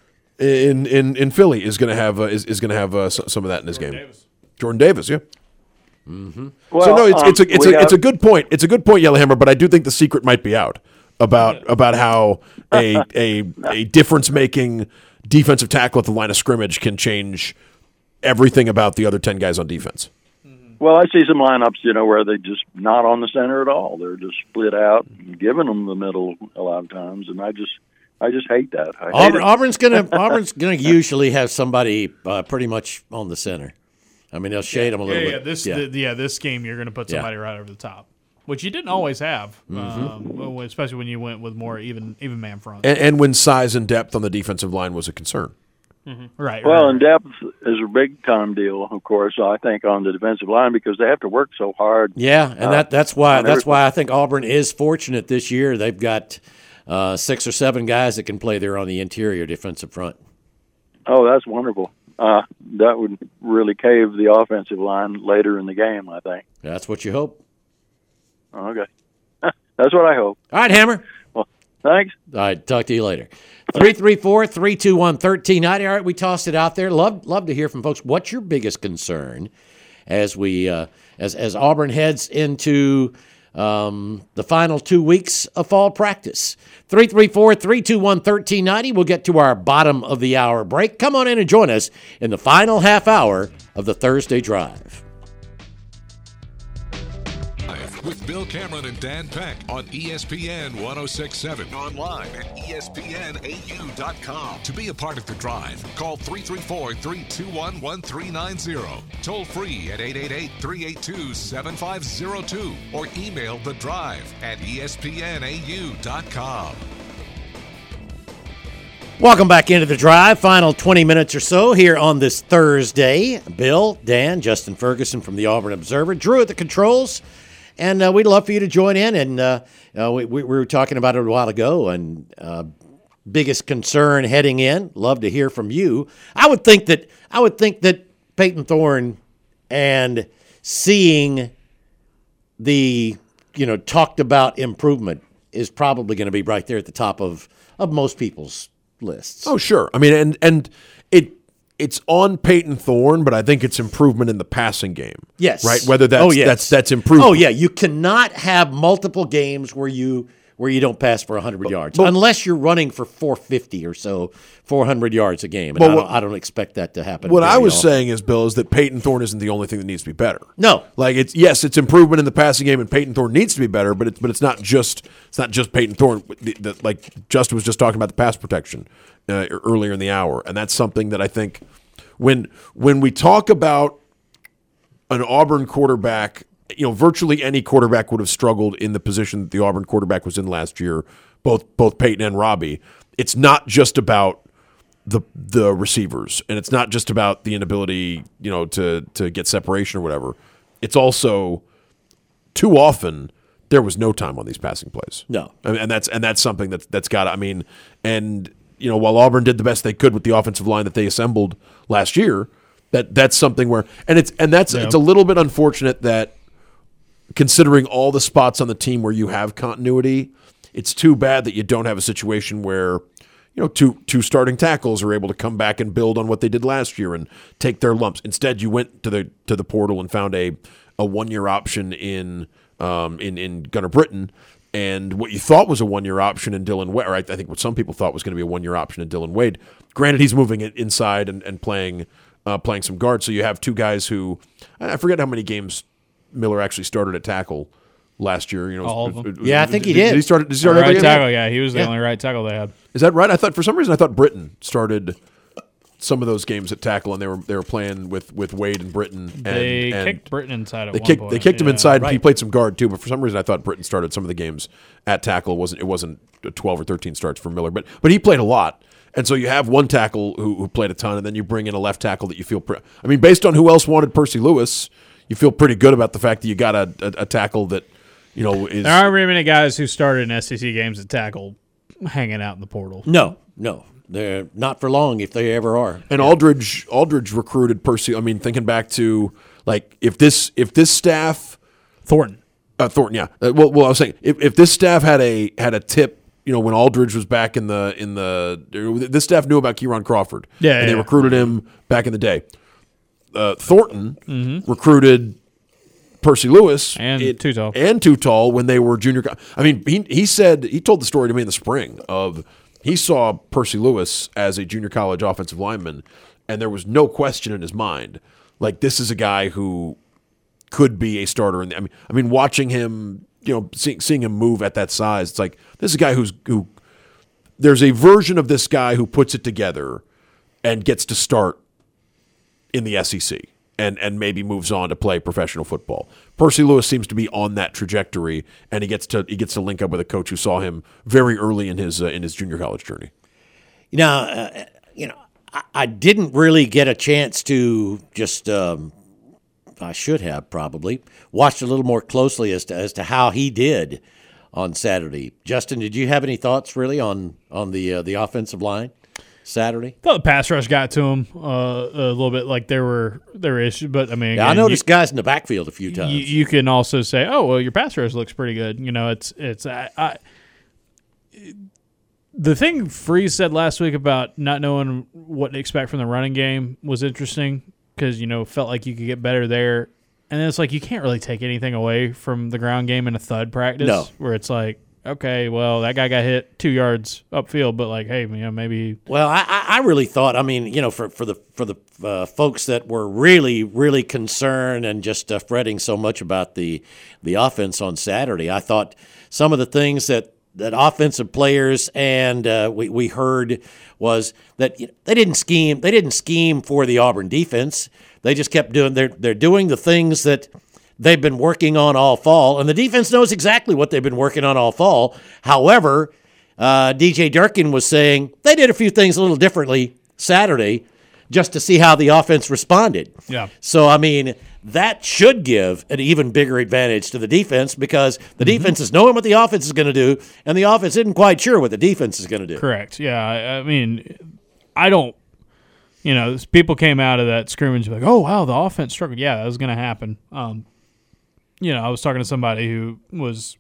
in in in Philly is going to have uh, is is going to have uh, s- some of that in his game. Davis. Jordan Davis, yeah. Well, So no, it's um, it's a it's we a it's have- a good point. It's a good point, Yellowhammer. But I do think the secret might be out about about how a a a difference making defensive tackle at the line of scrimmage can change everything about the other ten guys on defense. Well, I see some lineups, you know, where they just not on the center at all. They're just split out and giving them the middle a lot of times, and I just, I just hate that. I hate Auburn, it. Auburn's gonna Auburn's gonna usually have somebody uh, pretty much on the center. I mean, they'll shade them a little yeah, yeah, bit. this, yeah. The, yeah, this game you're going to put Yeah. somebody right over the top, which you didn't always have, Mm-hmm. um, especially when you went with more even even man front. And, and when size and depth on the defensive line was a concern. Right. Well, right, and depth is a big time deal, of course. I think on the defensive line because they have to work so hard. Yeah, and Uh, that that's why on that's everything. why I think Auburn is fortunate this year. They've got uh, six or seven guys that can play there on the interior defensive front. Oh, that's wonderful. Uh, that would really cave the offensive line later in the game, I think. That's what you hope. Okay. That's what I hope. All right, Hammer. Well, thanks. All right, talk to you later. three three four, three two one, one three nine zero. All right, we tossed it out there. Love love to hear from folks. What's your biggest concern as we uh, as as Auburn heads into um, the final two weeks of fall practice? three three four, three two one, one three nine zero. We'll get to our bottom of the hour break. Come on in and join us in the final half hour of the Thursday Drive. With Bill Cameron and Dan Peck on E S P N one oh six point seven. Online at E S P N A U dot com. To be a part of the drive, call three three four, three two one, one three nine zero. Toll free at eight eight eight, three eight two, seven five zero two. Or email the drive at E S P N A U dot com. Welcome back into the drive. Final twenty minutes or so here on this Thursday. Bill, Dan, Justin Ferguson from the Auburn Observer, Drew at the controls. And uh, we'd love for you to join in. And uh, uh, we, we were talking about it a while ago. And uh, biggest concern heading in. Love to hear from you. I would think that I would think that Peyton Thorne and seeing the you know talked about improvement is probably going to be right there at the top of of most people's lists. Oh, sure. I mean, and and it it's on Peyton Thorne, but I think it's improvement in the passing game. Yes. Right? Whether that's oh, yes. that's that's improvement. Oh yeah, you cannot have multiple games where you where you don't pass for one hundred yards but- unless you're running for four hundred or so, four hundred yards a game. And But I, what- don't, I don't expect that to happen. What I very was often. saying is, Bill, is that Peyton Thorne isn't the only thing that needs to be better. No. Like it's yes, it's improvement in the passing game, and Peyton Thorne needs to be better. But it's but it's not just it's not just Peyton Thorne. The, the, like Justin was just talking about the pass protection uh, earlier in the hour, and that's something that I think when when we talk about an Auburn quarterback, you know, virtually any quarterback would have struggled in the position that the Auburn quarterback was in last year. Both both Peyton and Robbie. It's not just about the the receivers, and it's not just about the inability, you know, to to get separation or whatever. It's also too often there was no time on these passing plays. No. I mean, and that's and that's something that's that's got. I mean, and you know, while Auburn did the best they could with the offensive line that they assembled last year, that that's something where and it's and that's Yeah. it's a little bit unfortunate that considering all the spots on the team where you have continuity, it's too bad that you don't have a situation where you know, two two starting tackles are able to come back and build on what they did last year and take their lumps. Instead, you went to the to the portal and found a a one year option in um, in in Gunnar Britton, and what you thought was a one year option in Dylan Wade, or I, I think what some people thought was going to be a one year option in Dylan Wade. Granted, he's moving it inside and, and playing uh, playing some guard, so you have two guys who I forget how many games Miller actually started at tackle last year. You know, All of them. Yeah, I think he did. did. Did he start? Did he start right every game? tackle, yeah, he was the Yeah. only right tackle they had. Is that right? I thought for some reason I thought Britton started some of those games at tackle, and they were they were playing with, with Wade and Britton. And, They and kicked Britton inside at They one kicked point. they kicked him yeah. inside. and He Right. played some guard too, but for some reason I thought Britton started some of the games at tackle. It wasn't it wasn't twelve or thirteen starts for Miller, but but he played a lot. And so you have one tackle who, who played a ton, and then you bring in a left tackle that you feel. Pre- I mean, based on who else wanted Percy Lewis, you feel pretty good about the fact that you got a, a, a tackle that you know is. There aren't very many guys who started in S E C games at tackle hanging out in the portal. No, no, they're not for long if they ever are. And Aldridge Aldridge recruited Percy. I mean, thinking back to like if this if this staff Thornton. uh, Thornton, yeah. Uh, well, well, I was saying if, if this staff had a had a tip, you know, when Aldridge was back in the in the this staff knew about Kieron Crawford, Yeah, and yeah, they yeah. recruited him back in the day. Uh, Thornton recruited Percy Lewis And Too Tall. and Too Tall when they were junior. co- I mean, he he said he told the story to me in the spring of he saw Percy Lewis as a junior college offensive lineman, and there was no question in his mind, like this is a guy who could be a starter. In the, I mean, I mean, watching him, you know, seeing, seeing him move at that size, it's like this is a guy who's who. There's a version of this guy who puts it together and gets to start in the S E C. and and maybe moves on to play professional football. Percy Lewis seems to be on that trajectory, and he gets to he gets to link up with a coach who saw him very early in his uh, in his junior college journey. You know, uh, you know, I, I didn't really get a chance to just. Um, I should have probably watched a little more closely as to as to how he did on Saturday. Justin, did you have any thoughts really on on the uh, the offensive line Saturday? I thought the pass rush got to him uh, a little bit, like there were there were issues, but I mean, yeah, again, I noticed you, guys in the backfield a few times. You, you can also say, "Oh, well, your pass rush looks pretty good." You know, it's it's I, I the thing Freeze said last week about not knowing what to expect from the running game was interesting because you know felt like you could get better there. And then it's like you can't really take anything away from the ground game in a thud practice no. where it's like, okay, well, that guy got hit two yards upfield, but like, hey, you know, maybe. Well, I, I really thought, I mean, you know, for, for the for the uh, folks that were really, really concerned and just uh, fretting so much about the the offense on Saturday, I thought some of the things that, that offensive players and uh, we we heard was that you know, they didn't scheme they didn't scheme for the Auburn defense. They just kept doing they're they're doing the things that they've been working on all fall, and the defense knows exactly what they've been working on all fall. However, uh, D J Durkin was saying they did a few things a little differently Saturday just to see how the offense responded. Yeah. So, I mean, that should give an even bigger advantage to the defense because the mm-hmm. defense is knowing what the offense is going to do, and the offense isn't quite sure what the defense is going to do. Correct. Yeah. I, I mean, I don't. You know, people came out of that scrimmage like, oh, wow, the offense struggled. Yeah, that was going to happen. Um, you know, I was talking to somebody who was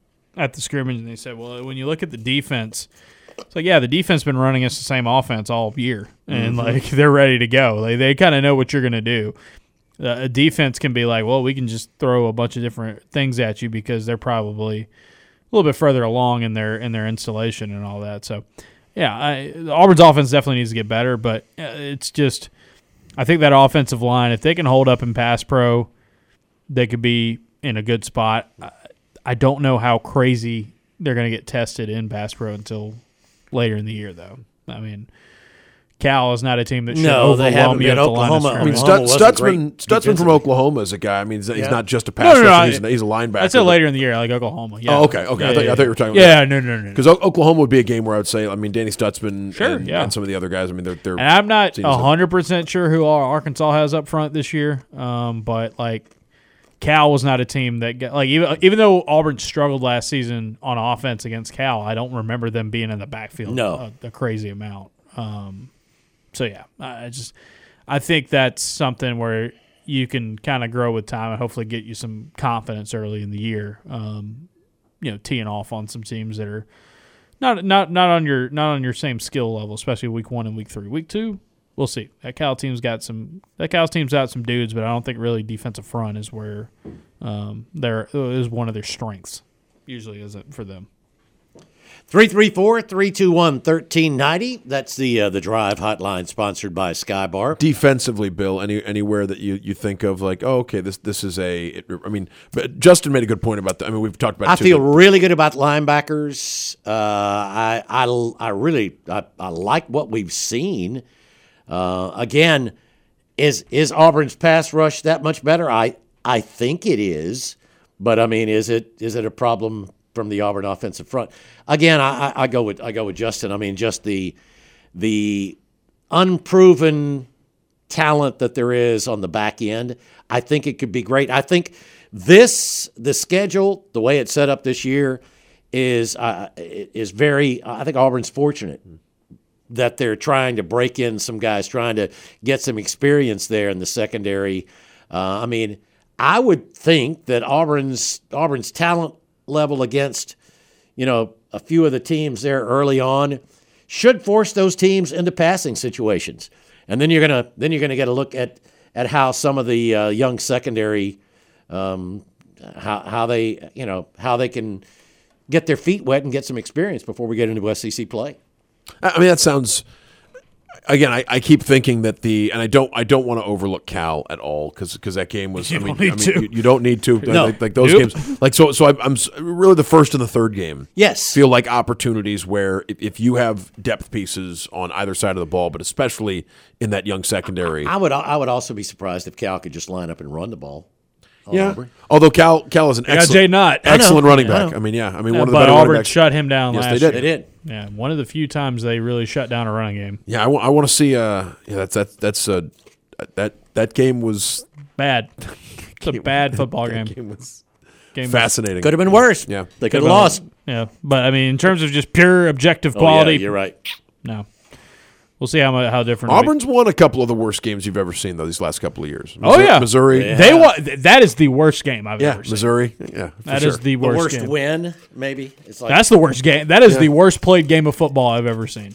at the scrimmage, and they said, well, when you look at the defense, it's like, yeah, the defense been running us the same offense all year, and, mm-hmm. like, they're ready to go. Like, they kind of know what you're going to do. Uh, a defense can be like, well, we can just throw a bunch of different things at you because they're probably a little bit further along in their in their installation and all that. So, yeah, I, Auburn's offense definitely needs to get better, but it's just I think that offensive line, if they can hold up in pass pro, they could be in a good spot. I, I don't know how crazy they're going to get tested in pass pro until later in the year, though. I mean, Cal is not a team that should no, overwhelm they haven't you been. at the line of Oklahoma, I mean, scrimmage. Stut, Stutzman, Stutzman from Oklahoma is a guy. I mean, he's, he's Yeah. not just a pass No, no, no, rusher. He's, I- a, he's a linebacker. I said later in the year, like Oklahoma. Yeah. Oh, okay, okay. Yeah, I, thought, yeah, I thought you were talking yeah, about no, no, no. Because Oklahoma would be a game where I would say, I mean, Danny Stutzman Sure, and, yeah. and some of the other guys, I mean, they're, they're And I'm not seems like- one hundred percent sure who Arkansas has up front this year, um, but, like, Cal was not a team that got, like, even even though Auburn struggled last season on offense against Cal, I don't remember them being in the backfield No. a, a crazy amount. Um, so, yeah, I just I think that's something where you can kind of grow with time and hopefully get you some confidence early in the year, um, you know, teeing off on some teams that are not not not on your not on your same skill level, especially week one and week three. Week two, we'll see. That Cal team's got some. That Cal team's got some dudes, but I don't think really defensive front is where um, there is one of their strengths. Usually, isn't for them. three three four, three two one, one three nine zero. That's the uh, the Drive hotline sponsored by Skybar. Defensively, Bill, any anywhere that you, you think of like, oh, okay, this this is a. It, I mean, but Justin made a good point about that. I mean, we've talked about. I it too, feel but- really good about linebackers. Uh, I, I I really I, I like what we've seen. Uh, again, is is Auburn's pass rush that much better? I I think it is, but I mean, is it is it a problem from the Auburn offensive front? Again, I, I, I go with I go with Justin. I mean, just the the unproven talent that there is on the back end. I think it could be great. I think this the schedule, the way it's set up this year, is uh, is very. I think Auburn's fortunate that they're trying to break in some guys, trying to get some experience there in the secondary. Uh, I mean, I would think that Auburn's Auburn's talent level against, you know, a few of the teams there early on should force those teams into passing situations. And then you're gonna then you're gonna get a look at at how some of the uh, young secondary, um, how how they you know how they can get their feet wet and get some experience before we get into S E C play. I mean, that sounds. again, I, I keep thinking that the and I don't I don't want to overlook Cal at all because that game was. You I mean, don't need I mean to. You, you don't need to. No. like, like those Nope. games. Like so, so I, I'm s- really the first and the third game. Yes. feel like opportunities where if, if you have depth pieces on either side of the ball, but especially in that young secondary. I would I would also be surprised if Cal could just line up and run the ball. on yeah. Auburn. Although Cal Cal is an got excellent, Jay Nutt. I know. excellent running I back. know. I mean, yeah. I mean, Yeah, one of the but better running Auburn backs. shut him down Yes, last they did. They year. did. Yeah, one of the few times they really shut down a running game. Yeah, I want to see. Uh, yeah, that's that's that's uh, that that game was Bad. It's a bad football game. that game was game was- fascinating. Could have been worse. Yeah. They could have Could've lost. Yeah, but I mean, in terms of just pure objective Oh, quality, yeah, you're right. no. We'll see how mu- how different. we- Auburn's won a couple of the worst games you've ever seen though these last couple of years. Oh, Missouri- yeah. Missouri. Yeah. They wa- th- That is the worst game I've Yeah, ever seen. Missouri. Yeah, for That is sure. the The worst, worst game. win, maybe. It's like That's the worst game. That is Yeah. the worst played game of football I've ever seen.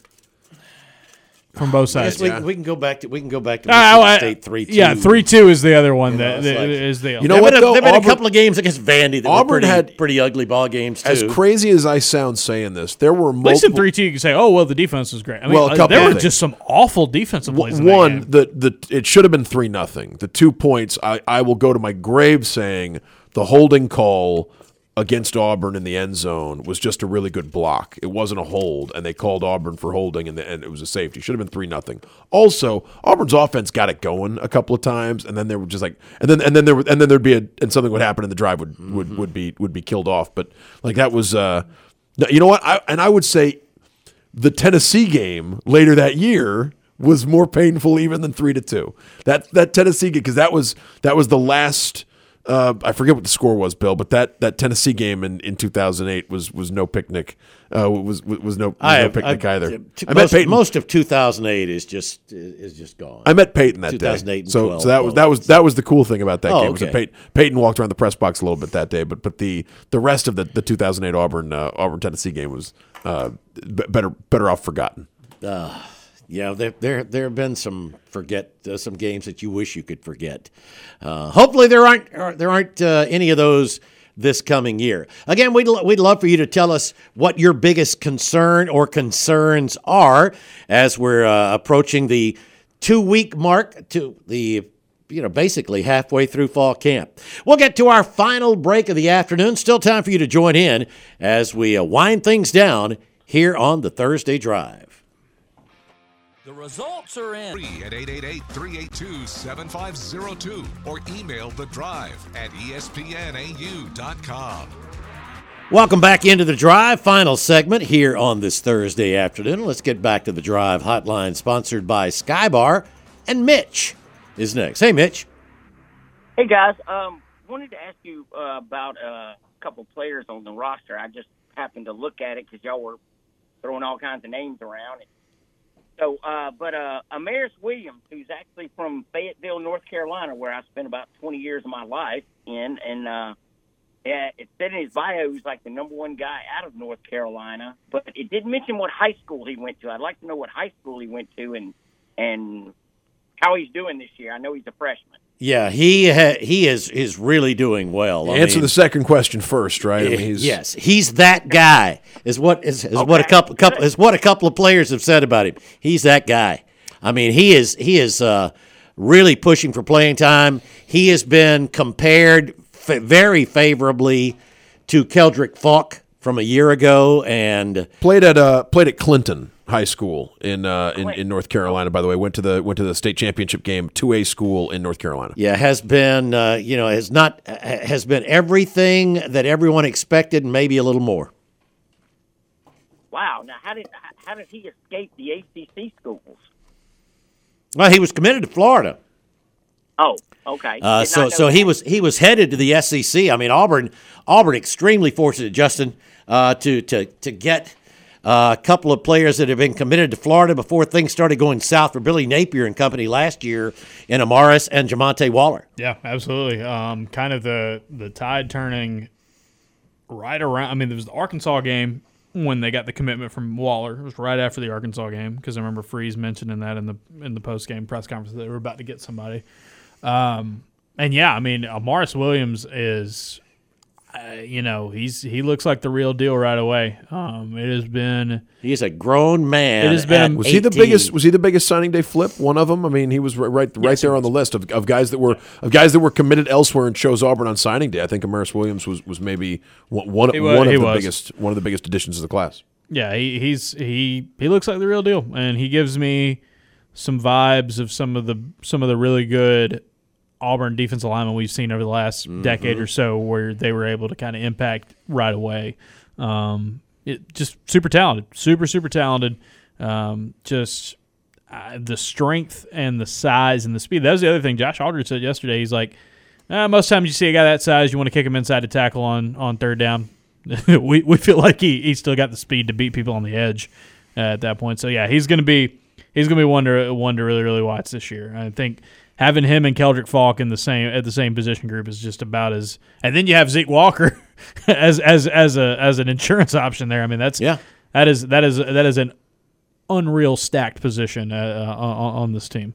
From both I guess sides. we, Yeah. we can go back to we can go back to Ah, Mississippi I- State three two. Yeah, three two is the other one You know, that it's that like- is the. You There know have what, been, a, though? there've been Auburn- a couple of games against Vandy that Auburn were pretty, had- pretty ugly ball games too. As crazy as I sound saying this, there were At least in multiple. three two, you can say, "Oh well, the defense was great." I mean, Well, a uh, couple there of were things. just some awful defensive plays. in that One, game. the the it should have been three nothing. The two points, I, I will go to my grave saying the holding call against Auburn in the end zone was just a really good block. It wasn't a hold, and they called Auburn for holding, and, the, and it was a safety. Should have been three nothing. Also, Auburn's offense got it going a couple of times, and then they were just like, and then and then there would and then there'd be a and something would happen, and the drive would would, would be would be killed off. But like that was, uh, you know what? I, and I would say the Tennessee game later that year was more painful even than three to two. That that Tennessee game because that was that was the last. Uh, I forget what the score was, Bill, but that, that Tennessee game in, in two thousand eight was was no picnic. Uh, was was, was no, was I no have, picnic I, either. t- I met most, Peyton. most of two thousand eight is just is just gone. I met Peyton that two thousand eight day. and So twelve so that was that was that was the cool thing about that Oh, game. Was that okay. Peyton, Peyton walked around the press box a little bit that day, but but the the rest of the, the two thousand eight Auburn uh, Auburn Tennessee game was uh, b- better better off forgotten. Yeah, there there there have been some forget uh, some games that you wish you could forget. Uh, hopefully there aren't or there aren't uh, any of those this coming year. Again, we'd lo- we'd love for you to tell us what your biggest concern or concerns are as we're uh, approaching the two week mark to the you know basically halfway through fall camp. We'll get to our final break of the afternoon. Still time for you to join in as we uh, wind things down here on the Thursday Drive. The results are in. Free at eight eight eight, three eight two, seven five zero two or email the drive at E S P N A U dot com. Welcome back into the Drive, final segment here on this Thursday afternoon. Let's get back to the Drive hotline sponsored by Skybar, and Mitch is next. Hey, Mitch. Hey, guys. Um, wanted to ask you uh, about uh, a couple players on the roster. I just happened to look at it because y'all were throwing all kinds of names around. So, uh, but uh, Amaris Williams, who's actually from Fayetteville, North Carolina, where I spent about twenty years of my life in, and uh, yeah, it said in his bio he's like the number one guy out of North Carolina, but it didn't mention what high school he went to. I'd like to know what high school he went to and and how he's doing this year. I know he's a freshman. Yeah, he ha- he is is really doing well. I Answer mean, the second question first, right? I mean, he's, yes, he's that guy. Is what is, is what a Okay, couple couple good. is what a couple of players have said about him. He's that guy. I mean, he is he is uh, really pushing for playing time. He has been compared f- very favorably to Keldrick Falk from a year ago, and played at uh played at Clinton High School in uh in, in North Carolina. By the way, went to the went to the state championship game, two A school in North Carolina. yeah, has been uh, you know has not has been everything that everyone expected, and maybe a little more. Wow. Now, how did how did he escape the A C C schools? Well, he was committed to Florida. Oh, okay. Uh, Did so not know so he that. was he was headed to the S E C. I mean, Auburn Auburn extremely fortunate, Justin, uh, to to to get uh, a couple of players that have been committed to Florida before things started going south for Billy Napier and company last year in Amaris and Jamonte Waller. Yeah, absolutely. Um, kind of the the tide turning right around. I mean, there was the Arkansas game when they got the commitment from Waller. It was right after the Arkansas game because I remember Freeze mentioning that in the in the post game press conference that they were about to get somebody. Um, and yeah, I mean, Amaris Williams is. uh, you know, he's he looks like the real deal right away. Um, it has been he's a grown man. It has been. Was he the biggest? Was he the biggest signing day flip? One of them. I mean, he was right right, right Yes, there he on the list of, of guys that were of guys that were committed elsewhere and chose Auburn on signing day. I think Amaris Williams was was maybe one one, He was- one of he the was. biggest one of the biggest additions to the class. Yeah, he, he's he he looks like the real deal, and he gives me some vibes of some of the some of the really good Auburn defensive linemen we've seen over the last Mm-hmm. decade or so, where they were able to kind of impact right away. Um, it just super talented, super super talented. Um, just uh, the strength and the size and the speed. That was the other thing Josh Aldridge said yesterday. He's like, uh, most times you see a guy that size, you want to kick him inside to tackle on on third down. we we feel like he he's still got the speed to beat people on the edge uh, at that point. So yeah, he's gonna be he's gonna be one to one to really really watch this year. I think having him and Keldrick Falk in the same at the same position group is just about as. And then you have Zeke Walker as as as a as an insurance option there. I mean that's Yeah. that is that is that is an unreal stacked position uh, on, on this team.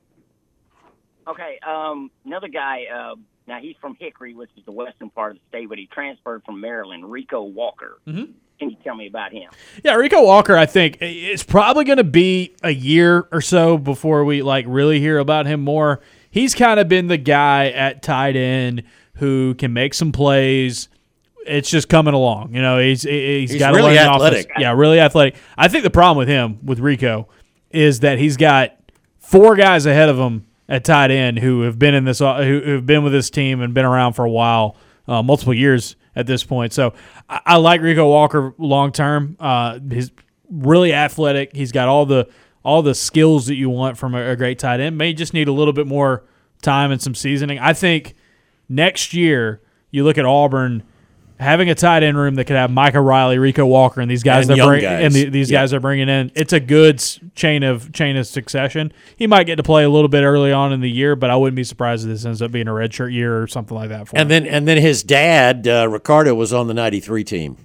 Okay, um, another guy. Uh, now he's from Hickory, which is the western part of the state, but he transferred from Maryland. Rico Walker. Mm-hmm. Can you tell me about him? Yeah, Rico Walker, I think it's probably going to be a year or so before we like really hear about him more. He's kind of been the guy at tight end who can make some plays. It's just coming along. You know, he's he's, He's got to really learn the athletic. offense. Yeah, really athletic. I think the problem with him, with Rico, is that he's got four guys ahead of him at tight end who have been in this who have been with this team and been around for a while, uh, multiple years at this point. So I, I like Rico Walker long term. Uh, he's really athletic. He's got all the all the skills that you want from a, a great tight end. May just need a little bit more time and some seasoning. I think next year you look at Auburn having a tight end room that could have Micah Riley, Rico Walker, and these guys And that young bring guys. and the, these Yeah. guys are bringing in. It's a good s- chain of chain of succession. He might get to play a little bit early on in the year, but I wouldn't be surprised if this ends up being a redshirt year or something like that for him. And then and then his dad, uh, Ricardo, was on the ninety-three team.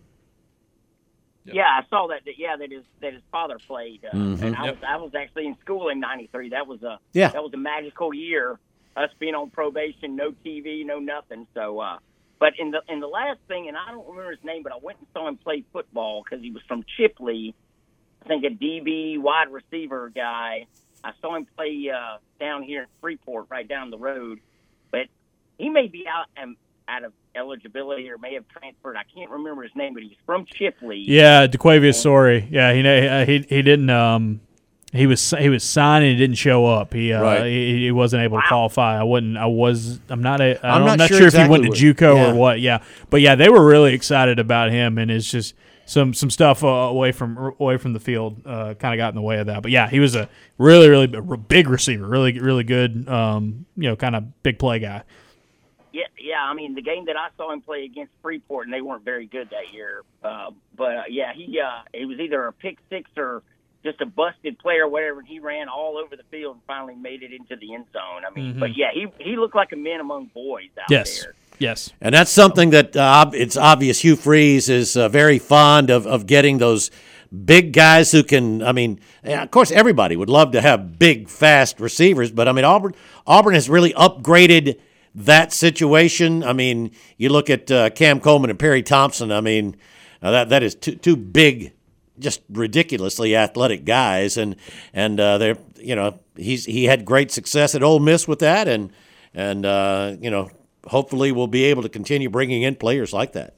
Yeah, I saw that. that yeah, that his that his father played, uh, Mhm. and I was I was actually in school in ninety-three. That was a Yeah. that was a magical year. Us being on probation, no T V, no nothing. So, uh, but in the in the last thing, and I don't remember his name, but I went and saw him play football because he was from Chipley. I think a D B wide receiver guy. I saw him play uh, down here in Freeport, right down the road. But he may be out um, out of eligibility or may have transferred. I can't remember his name, but he was from Chipley. yeah, DeQuavius Sorry. Yeah, he uh, he he didn't. Um, he was he was signed and he didn't show up. He uh, Right. he, he wasn't able to qualify. I wouldn't. I was. I'm not. A, I I'm don't, not I'm not sure sure, if he exactly went to what- JUCO yeah. or what. Yeah, but yeah, they were really excited about him, and it's just some some stuff uh, away from away from the field uh, kind of got in the way of that. But yeah, he was a really really b- big receiver, really really good. Um, you know, kind of big play guy. Yeah, yeah. I mean, the game that I saw him play against Freeport, and they weren't very good that year. Uh, but uh, yeah, he uh, he was either a pick six or just a busted play or whatever, and he ran all over the field and finally made it into the end zone. I mean, Mhm. but yeah, he he looked like a man among boys out Yes, there. yes. And that's something that uh, ob- it's obvious Hugh Freeze is uh, very fond of, of getting those big guys who can, I mean, yeah, of course, everybody would love to have big, fast receivers, but I mean, Auburn, Auburn has really upgraded that situation. I mean, you look at uh, Cam Coleman and Perry Thompson. I mean, uh, that that is two, two big, just ridiculously athletic guys, and and uh, they're you know he's he had great success at Ole Miss with that, and and uh, you know hopefully we'll be able to continue bringing in players like that.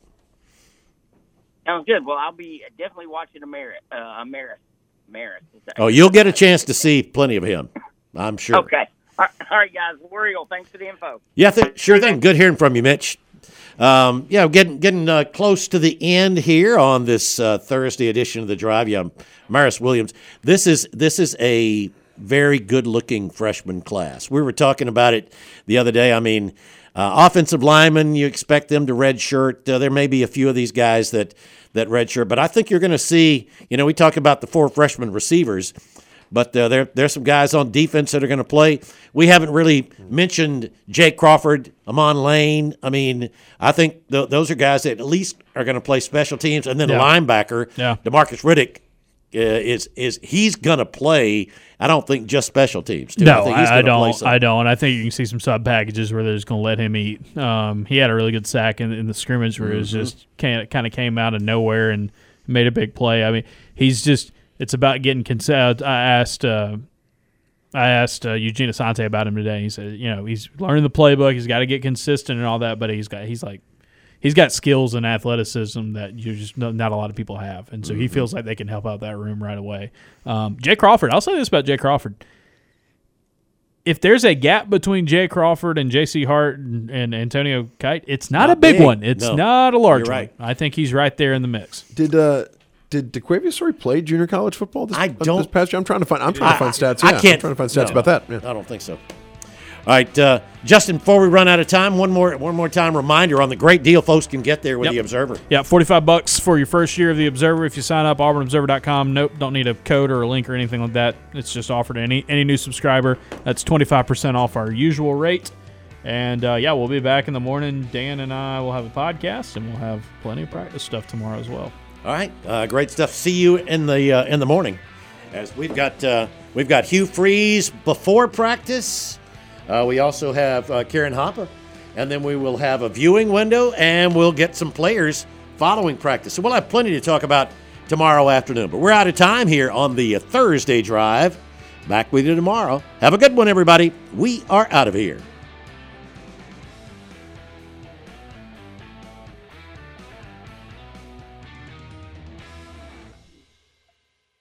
Sounds good. Well, I'll be definitely watching Amaris. Uh, Amaris. Amaris. Is that- Oh, you'll get a chance to see plenty of him, I'm sure. Okay. All right, all right, guys. War Eagle, thanks for the info. Yeah, th- sure thing. Good hearing from you, Mitch. Um, yeah, getting getting uh, close to the end here on this uh, Thursday edition of the Drive. Yeah, Maris Williams. This is this is a very good-looking freshman class. We were talking about it the other day. I mean, uh, offensive linemen, you expect them to redshirt. Uh, there may be a few of these guys that that redshirt, but I think you're going to see. You know, we talk about the four freshman receivers. But uh, there, there's some guys on defense that are going to play. We haven't really mentioned Jake Crawford, Amon Lane. I mean, I think th- those are guys that at least are going to play special teams. And then Yeah. linebacker, Yeah. DeMarcus Riddick, uh, is is he's going to play. I don't think just special teams. Too. No, I, think he's I, I gonna play don't. some. I don't. I think you can see some sub packages where they're just going to let him eat. Um, he had a really good sack in, in the scrimmage where mm-hmm. it was just kind of came out of nowhere and made a big play. I mean, he's just. It's about getting consent. I asked. Uh, I asked uh, Eugene Asante about him today. He said, you know, he's learning the playbook. He's got to get consistent and all that, but he's got. He's like. He's got skills and athleticism that you just not a lot of people have, and so mm-hmm. he feels like they can help out that room right away. Um, Jay Crawford, I'll say this about Jay Crawford: if there's a gap between Jay Crawford and J C Hart and, and Antonio Kite, it's not, not a big, big one. It's no. not a large You're right. one. I think he's right there in the mix. Did uh, did DeQuavius Story play junior college football this, I don't, this past year? I'm trying to find. I'm trying to find stats. Yeah, I can't. I'm trying to find stats no, about that. Yeah. I don't think so. All right, uh, Justin, before we run out of time, one more one more time reminder on the great deal folks can get there with yep. the Observer. Yeah, forty-five bucks for your first year of the Observer if you sign up, auburn observer dot com. Nope, don't need a code or a link or anything like that. It's just offered to any, any new subscriber. That's twenty-five percent off our usual rate. And, uh, yeah, we'll be back in the morning. Dan and I will have a podcast, and we'll have plenty of practice stuff tomorrow as well. All right, uh, great stuff. See you in the uh, in the morning. As we've got, uh, we've got Hugh Freeze before practice. Uh, we also have uh, Karen Hoppa, and then we will have a viewing window, and we'll get some players following practice. So we'll have plenty to talk about tomorrow afternoon. But we're out of time here on the Thursday Drive. Back with you tomorrow. Have a good one, everybody. We are out of here.